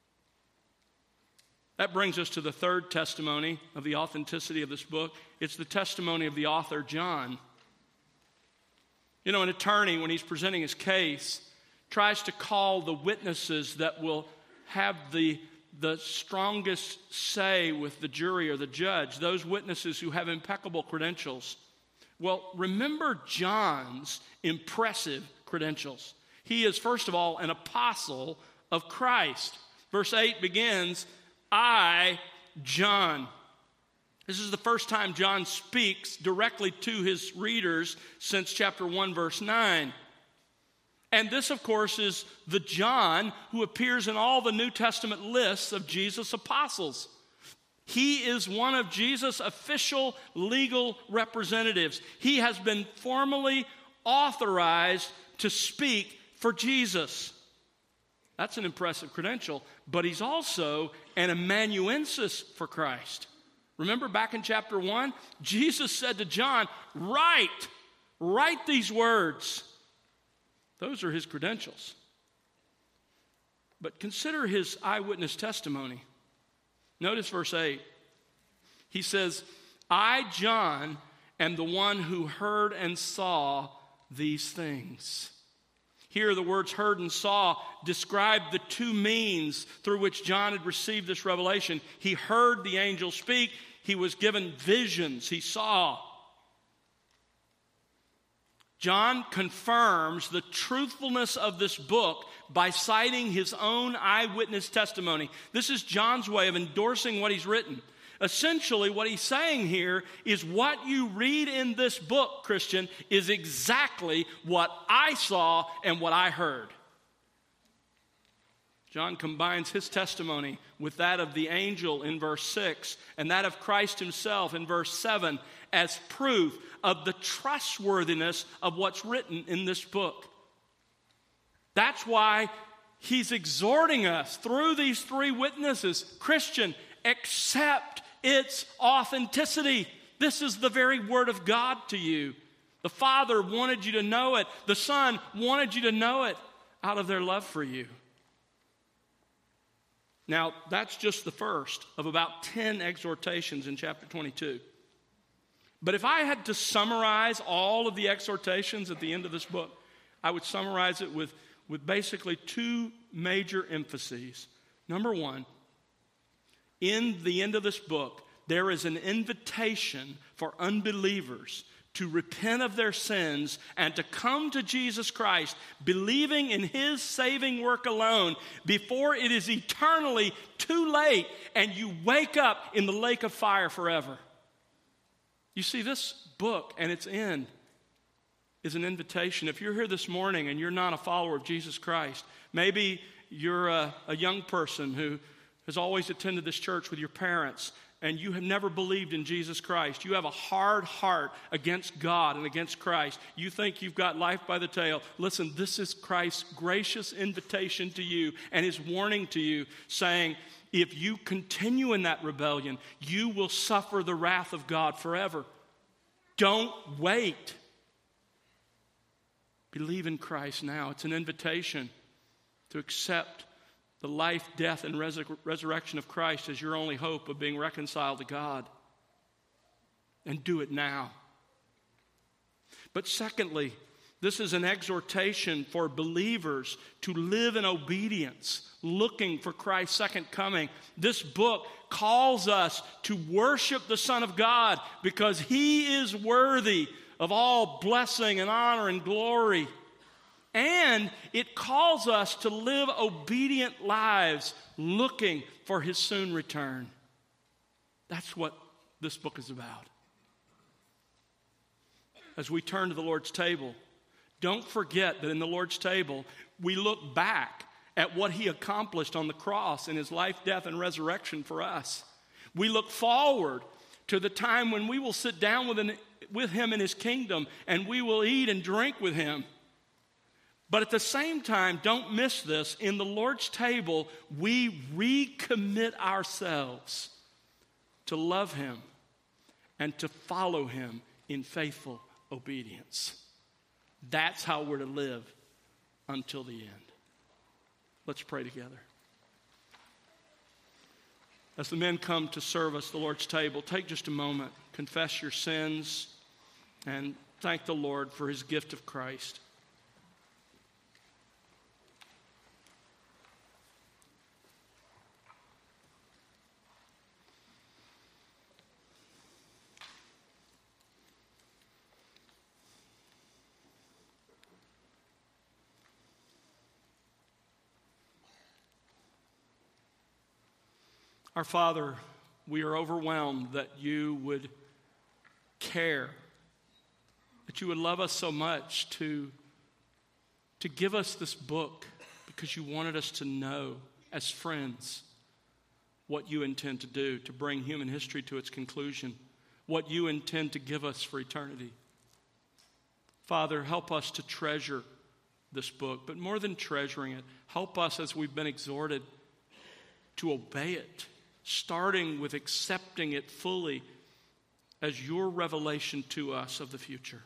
That brings us to the third testimony of the authenticity of this book. It's the testimony of the author, John. You know, an attorney, when he's presenting his case, tries to call the witnesses that will have the, the strongest say with the jury or the judge, those witnesses who have impeccable credentials. Well, remember John's impressive credentials. He is, first of all, an apostle of Christ. Verse eight begins, I, John. This is the first time John speaks directly to his readers since chapter one, verse nine. And this, of course, is the John who appears in all the New Testament lists of Jesus' apostles. He is one of Jesus' official legal representatives. He has been formally authorized to speak for Jesus. That's an impressive credential, but he's also an amanuensis for Christ. Remember back in chapter one, Jesus said to John, write, write these words. Those are his credentials. But consider his eyewitness testimony. Notice verse eight. He says, I, John, am the one who heard and saw these things. Here, the words heard and saw describe the two means through which John had received this revelation. He heard the angel speak. He was given visions. He saw. John confirms the truthfulness of this book by citing his own eyewitness testimony. This is John's way of endorsing what he's written. Essentially, what he's saying here is what you read in this book, Christian, is exactly what I saw and what I heard. John combines his testimony with that of the angel in verse six and that of Christ himself in verse seven as proof of the trustworthiness of what's written in this book. That's why he's exhorting us through these three witnesses, Christian, accept its authenticity. This is the very Word of God to you. The Father wanted you to know it. The Son wanted you to know it out of their love for you. Now, that's just the first of about ten exhortations in chapter twenty-two. But if I had to summarize all of the exhortations at the end of this book, I would summarize it with, with basically two major emphases. Number one, in the end of this book, there is an invitation for unbelievers to repent of their sins and to come to Jesus Christ, believing in His saving work alone before it is eternally too late and you wake up in the lake of fire forever. You see, this book and its end is an invitation. If you're here this morning and you're not a follower of Jesus Christ, maybe you're a, a young person who has always attended this church with your parents, and you have never believed in Jesus Christ. You have a hard heart against God and against Christ. You think you've got life by the tail. Listen, this is Christ's gracious invitation to you and His warning to you, saying, if you continue in that rebellion, you will suffer the wrath of God forever. Don't wait. Believe in Christ now. It's an invitation to accept the life, death, and resur- resurrection of Christ as your only hope of being reconciled to God. And do it now. But secondly, this is an exhortation for believers to live in obedience, looking for Christ's second coming. This book calls us to worship the Son of God because He is worthy of all blessing and honor and glory. And it calls us to live obedient lives looking for His soon return. That's what this book is about. As we turn to the Lord's table, don't forget that in the Lord's table, we look back at what He accomplished on the cross in His life, death, and resurrection for us. We look forward to the time when we will sit down with, an, with Him in His kingdom and we will eat and drink with Him. But at the same time, don't miss this, in the Lord's table, we recommit ourselves to love Him and to follow Him in faithful obedience. That's how we're to live until the end. Let's pray together. As the men come to serve us the Lord's table, take just a moment, confess your sins, and thank the Lord for His gift of Christ. Our Father, we are overwhelmed that You would care, that You would love us so much to, to give us this book because You wanted us to know as friends what You intend to do to bring human history to its conclusion, what You intend to give us for eternity. Father, help us to treasure this book, but more than treasuring it, help us as we've been exhorted to obey it, starting with accepting it fully as Your revelation to us of the future.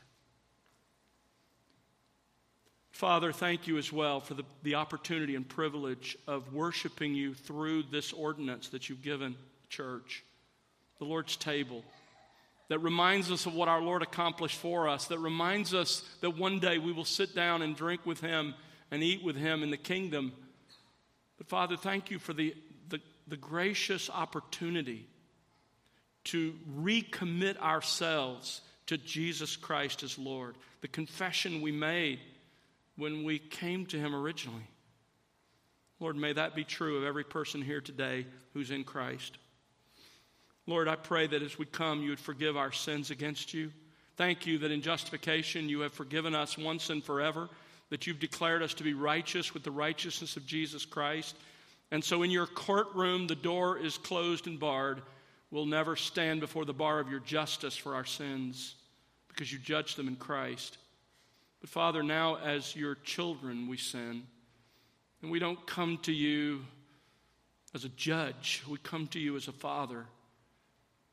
Father, thank You as well for the, the opportunity and privilege of worshiping You through this ordinance that You've given the church, the Lord's table, that reminds us of what our Lord accomplished for us, that reminds us that one day we will sit down and drink with Him and eat with Him in the kingdom. But Father, thank You for the The, the gracious opportunity to recommit ourselves to Jesus Christ as Lord. The confession we made when we came to Him originally. Lord, may that be true of every person here today who's in Christ. Lord, I pray that as we come, You would forgive our sins against You. Thank You that in justification You have forgiven us once and forever, that You've declared us to be righteous with the righteousness of Jesus Christ. And so in Your courtroom, the door is closed and barred. We'll never stand before the bar of Your justice for our sins because You judge them in Christ. But Father, now as Your children, we sin. And we don't come to You as a judge. We come to You as a Father.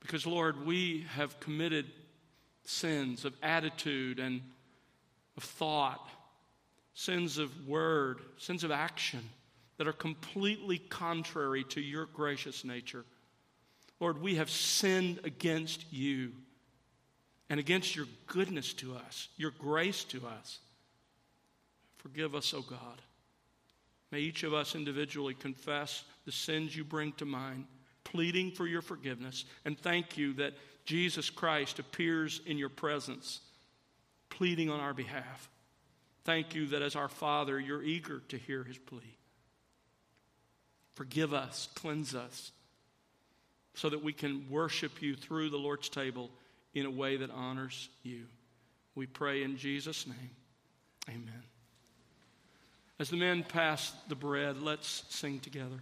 Because, Lord, we have committed sins of attitude and of thought, sins of word, sins of action that are completely contrary to your gracious nature. Lord, we have sinned against you and against your goodness to us, your grace to us. Forgive us, O God. May each of us individually confess the sins you bring to mind, pleading for your forgiveness, and thank you that Jesus Christ appears in your presence, pleading on our behalf. Thank you that as our Father, you're eager to hear his plea. Forgive us, cleanse us, so that we can worship you through the Lord's table in a way that honors you. We pray in Jesus' name. Amen. As the men pass the bread, let's sing together.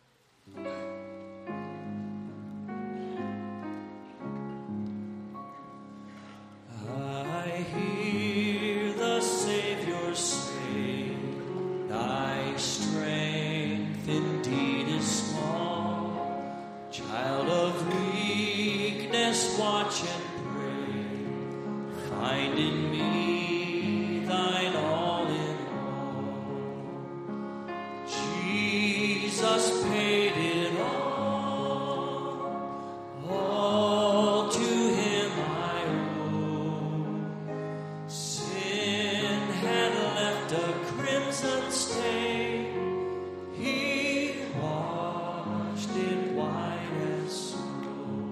I hear the Savior say, thy strength indeed is small. Child of weakness, watch and pray. Find in me thine all in all. Jesus paid it all. All to him I owe. Sin had left a crimson stain. He washed it white as snow.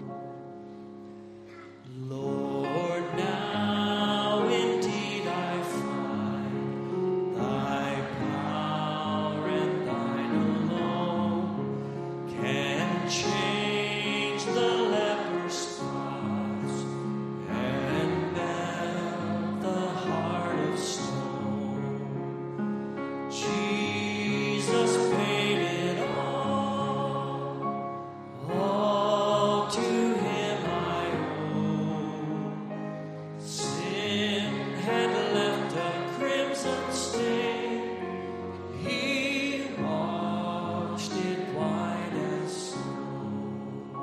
Lord, now indeed I find thy power and thine alone can change the leper's spots and melt the heart of stone. Jesus paid it all. All to him I owe. Sin had left a crimson stain. He washed it white as snow.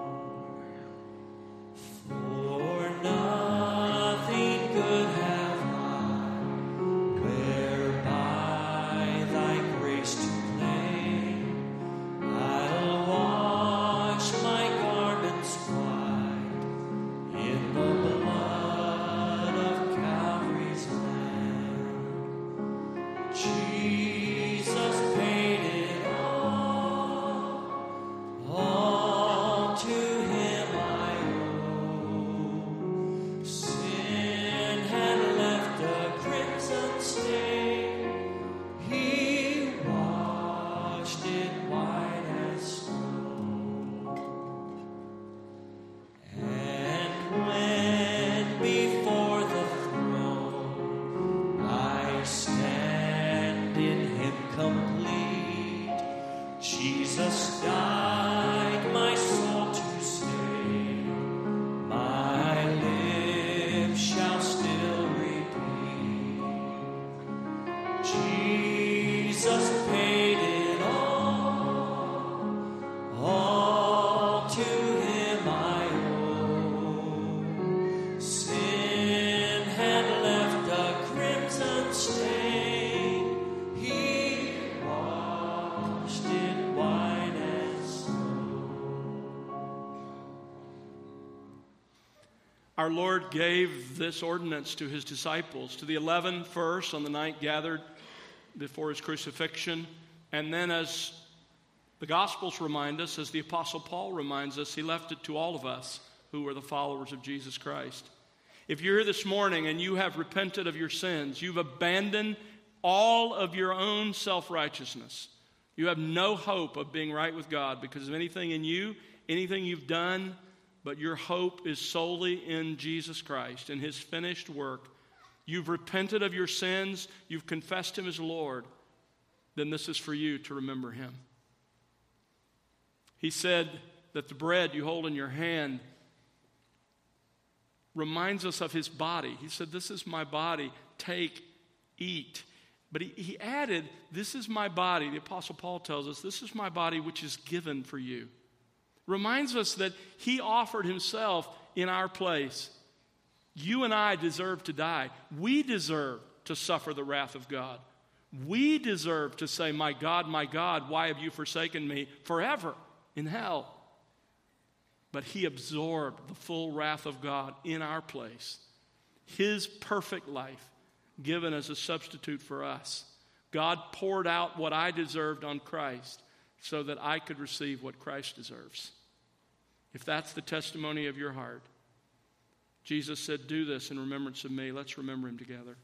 For nothing good have I, whereby thy grace to claim. I'll wash my garments white in the blood of Calvary's Lamb. Jesus paid it all. All to him I owe. Sin had left a crimson stain. He washed it white as snow. And when before the throne I stand in him complete, Jesus died my soul to save. My lips shall still repeat. Jesus paid it all. All to him I owe. Sin had left a crimson stain. He washed it white as snow. Our Lord gave this ordinance to his disciples, to the eleven first on the night gathered before his crucifixion, and then as the Gospels remind us, as the Apostle Paul reminds us, he left it to all of us who are the followers of Jesus Christ. If you're here this morning and you have repented of your sins, you've abandoned all of your own self-righteousness, you have no hope of being right with God because of anything in you, anything you've done, but your hope is solely in Jesus Christ and his finished work. You've repented of your sins, you've confessed him as Lord, then this is for you to remember him. He said that the bread you hold in your hand reminds us of his body. He said, this is my body, take, eat. But he, he added, this is my body. The Apostle Paul tells us, this is my body which is given for you. Reminds us that he offered himself in our place. You and I deserve to die. We deserve to suffer the wrath of God. We deserve to say, my God, my God, why have you forsaken me forever in hell? But he absorbed the full wrath of God in our place. His perfect life given as a substitute for us. God poured out what I deserved on Christ so that I could receive what Christ deserves. If that's the testimony of your heart, Jesus said, do this in remembrance of me. Let's remember him together.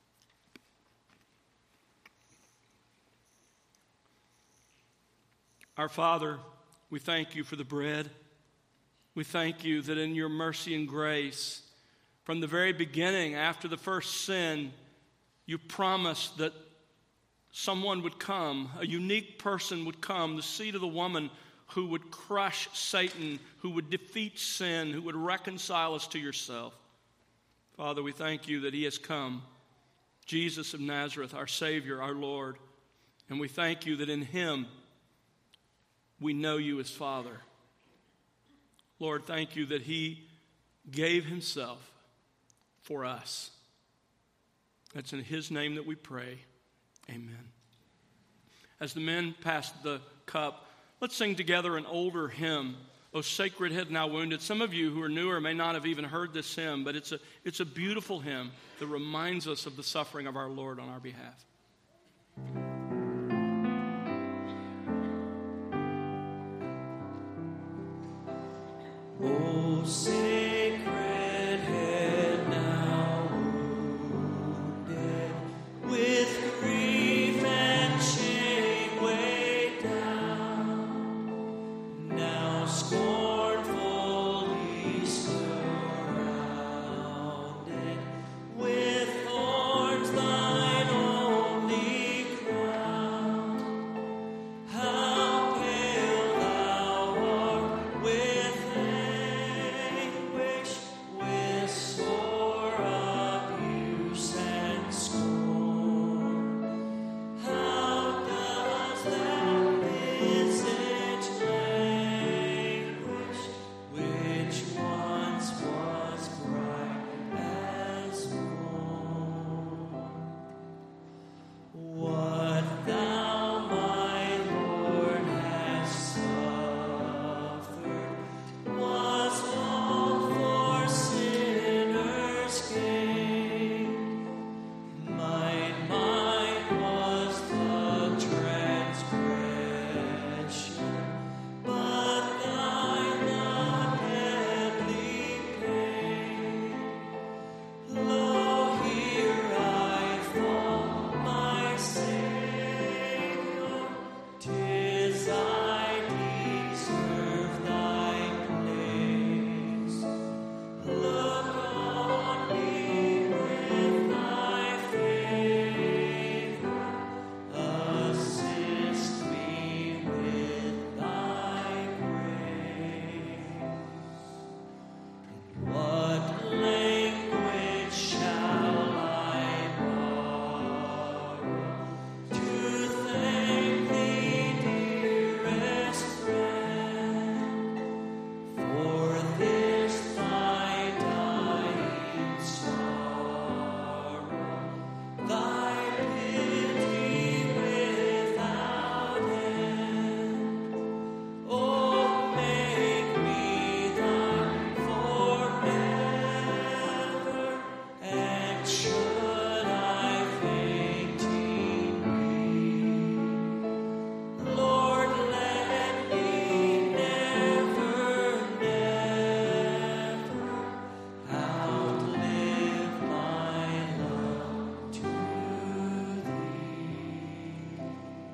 Our Father, we thank you for the bread. We thank you that in your mercy and grace, from the very beginning, after the first sin, you promised that someone would come, a unique person would come, the seed of the woman who would crush Satan, who would defeat sin, who would reconcile us to yourself. Father, we thank you that he has come, Jesus of Nazareth, our Savior, our Lord. And we thank you that in him we know you as Father. Lord, thank you that he gave himself for us. It's in his name that we pray. Amen. As the men pass the cup, let's sing together an older hymn, O Sacred Head Now Wounded. Some of you who are newer may not have even heard this hymn, but it's a, it's a beautiful hymn that reminds us of the suffering of our Lord on our behalf. O sacred head now wounded, with grief and shame weighed down, now scornfully surrounded, with thorns thine only crown. How pale thou art with anguish, with sore abuse and scorn. How does that visage languish, which once was bright as morn? What thou, my Lord, hast suffered was all for sinners' gain. Mine, mine was the transgression, but thine the deadly pain. Lo, here I fall, my Savior, 'tis I deserve thy place. Look on me with thy favor, assist me with thy grace. What language shall I borrow to thank thee, dearest friend, for this thy dying sorrow, thy pity without end? Oh, make me thine forever, and should I fainting be, Lord, let me never, never outlive my love to thee.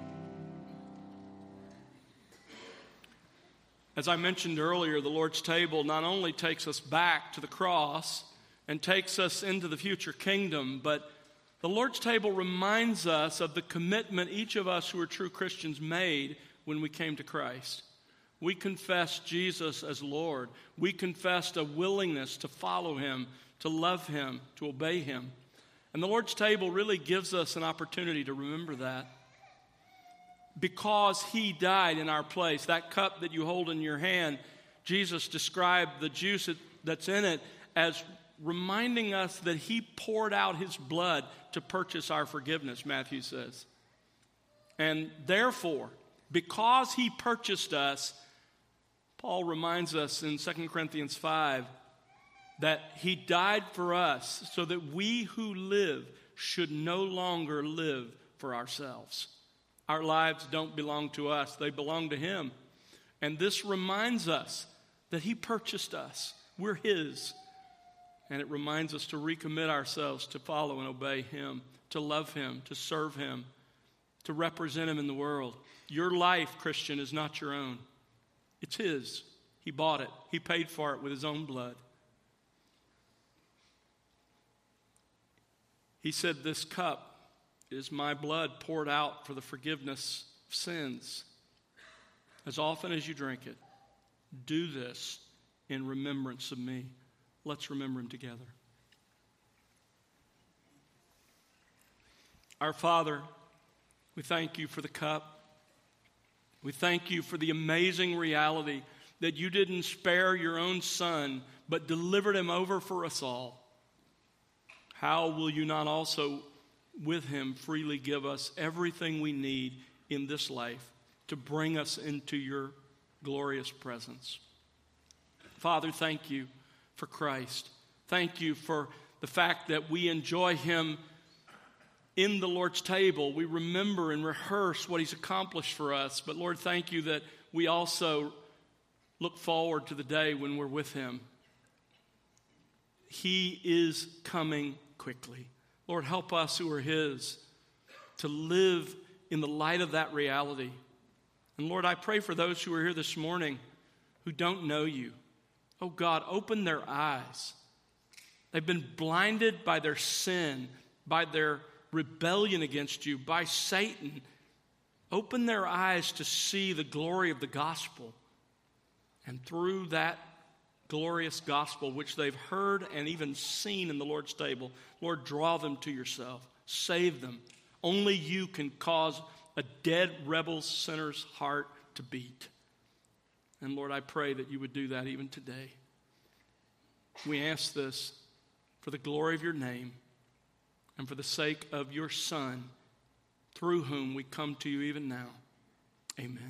As I mentioned earlier, the Lord's table not only takes us back to the cross and takes us into the future kingdom, but the Lord's table reminds us of the commitment each of us who are true Christians made when we came to Christ. We confessed Jesus as Lord. We confessed a willingness to follow him, to love him, to obey him. And the Lord's table really gives us an opportunity to remember that. because he died in our place. That cup that you hold in your hand, Jesus described the juice that's in it as reminding us that he poured out his blood to purchase our forgiveness, Matthew says. And therefore, because he purchased us, Paul reminds us in Second Corinthians five that he died for us so that we who live should no longer live for ourselves. Our lives don't belong to us, they belong to him. And this reminds us that he purchased us. We're his. And it reminds us to recommit ourselves to follow and obey him, to love him, to serve him, to represent him in the world. Your life, Christian, is not your own. It's his. He bought it. He paid for it with his own blood. He said, this cup is my blood poured out for the forgiveness of sins. As often as you drink it, do this in remembrance of me. Let's remember him together. Our Father, we thank you for the cup. We thank you for the amazing reality that you didn't spare your own Son, but delivered him over for us all. How will you not also, with him, freely give us everything we need in this life to bring us into your glorious presence? Father, thank you for Christ. Thank you for the fact that we enjoy him in the Lord's table. We remember and rehearse what he's accomplished for us. But Lord, thank you that we also look forward to the day when we're with him. He is coming quickly. Lord, help us who are his to live in the light of that reality. And Lord, I pray for those who are here this morning who don't know you. Oh God, open their eyes. They've been blinded by their sin, by their rebellion against you, by Satan. Open their eyes to see the glory of the gospel. And through that glorious gospel, which they've heard and even seen in the Lord's table, Lord, draw them to yourself. Save them. Only you can cause a dead rebel sinner's heart to beat. And Lord, I pray that you would do that even today. We ask this for the glory of your name and for the sake of your Son, through whom we come to you even now. Amen.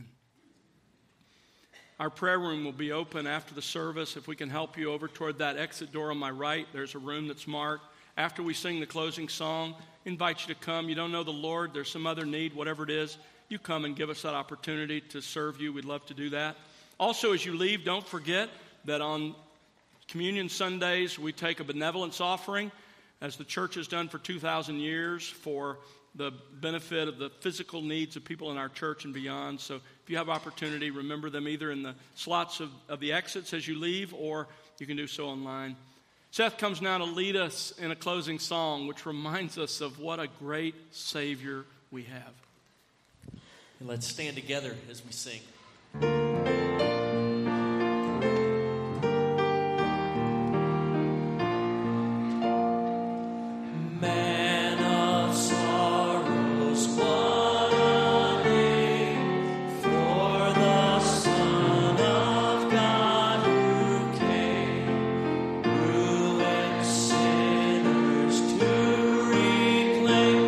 Our prayer room will be open after the service. If we can help you over toward that exit door on my right, there's a room that's marked. After we sing the closing song, I invite you to come. You don't know the Lord, there's some other need, whatever it is, you come and give us that opportunity to serve you. We'd love to do that. Also, as you leave, don't forget that on Communion Sundays, we take a benevolence offering, as the church has done for two thousand years, for the benefit of the physical needs of people in our church and beyond. So if you have opportunity, remember them either in the slots of, of the exits as you leave, or you can do so online. Seth comes now to lead us in a closing song, which reminds us of what a great Savior we have. And let's stand together as we sing.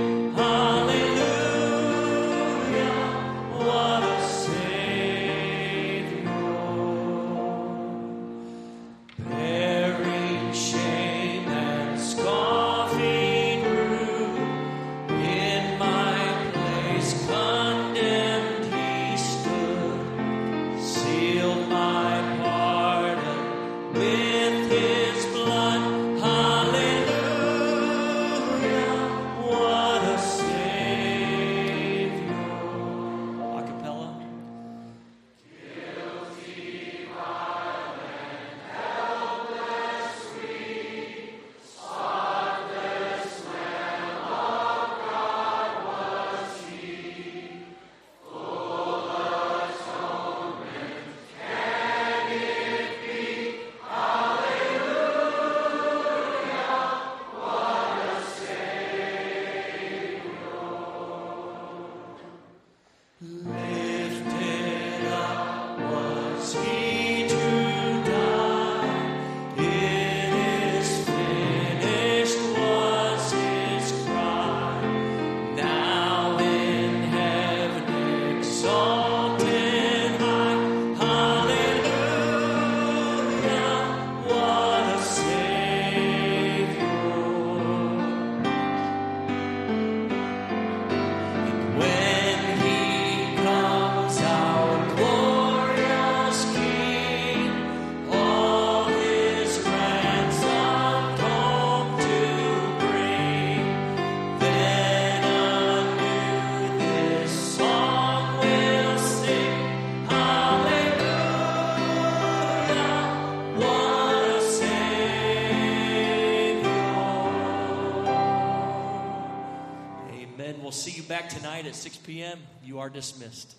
Hallelujah, what a Savior. and we'll see you back tonight at six p.m. You are dismissed.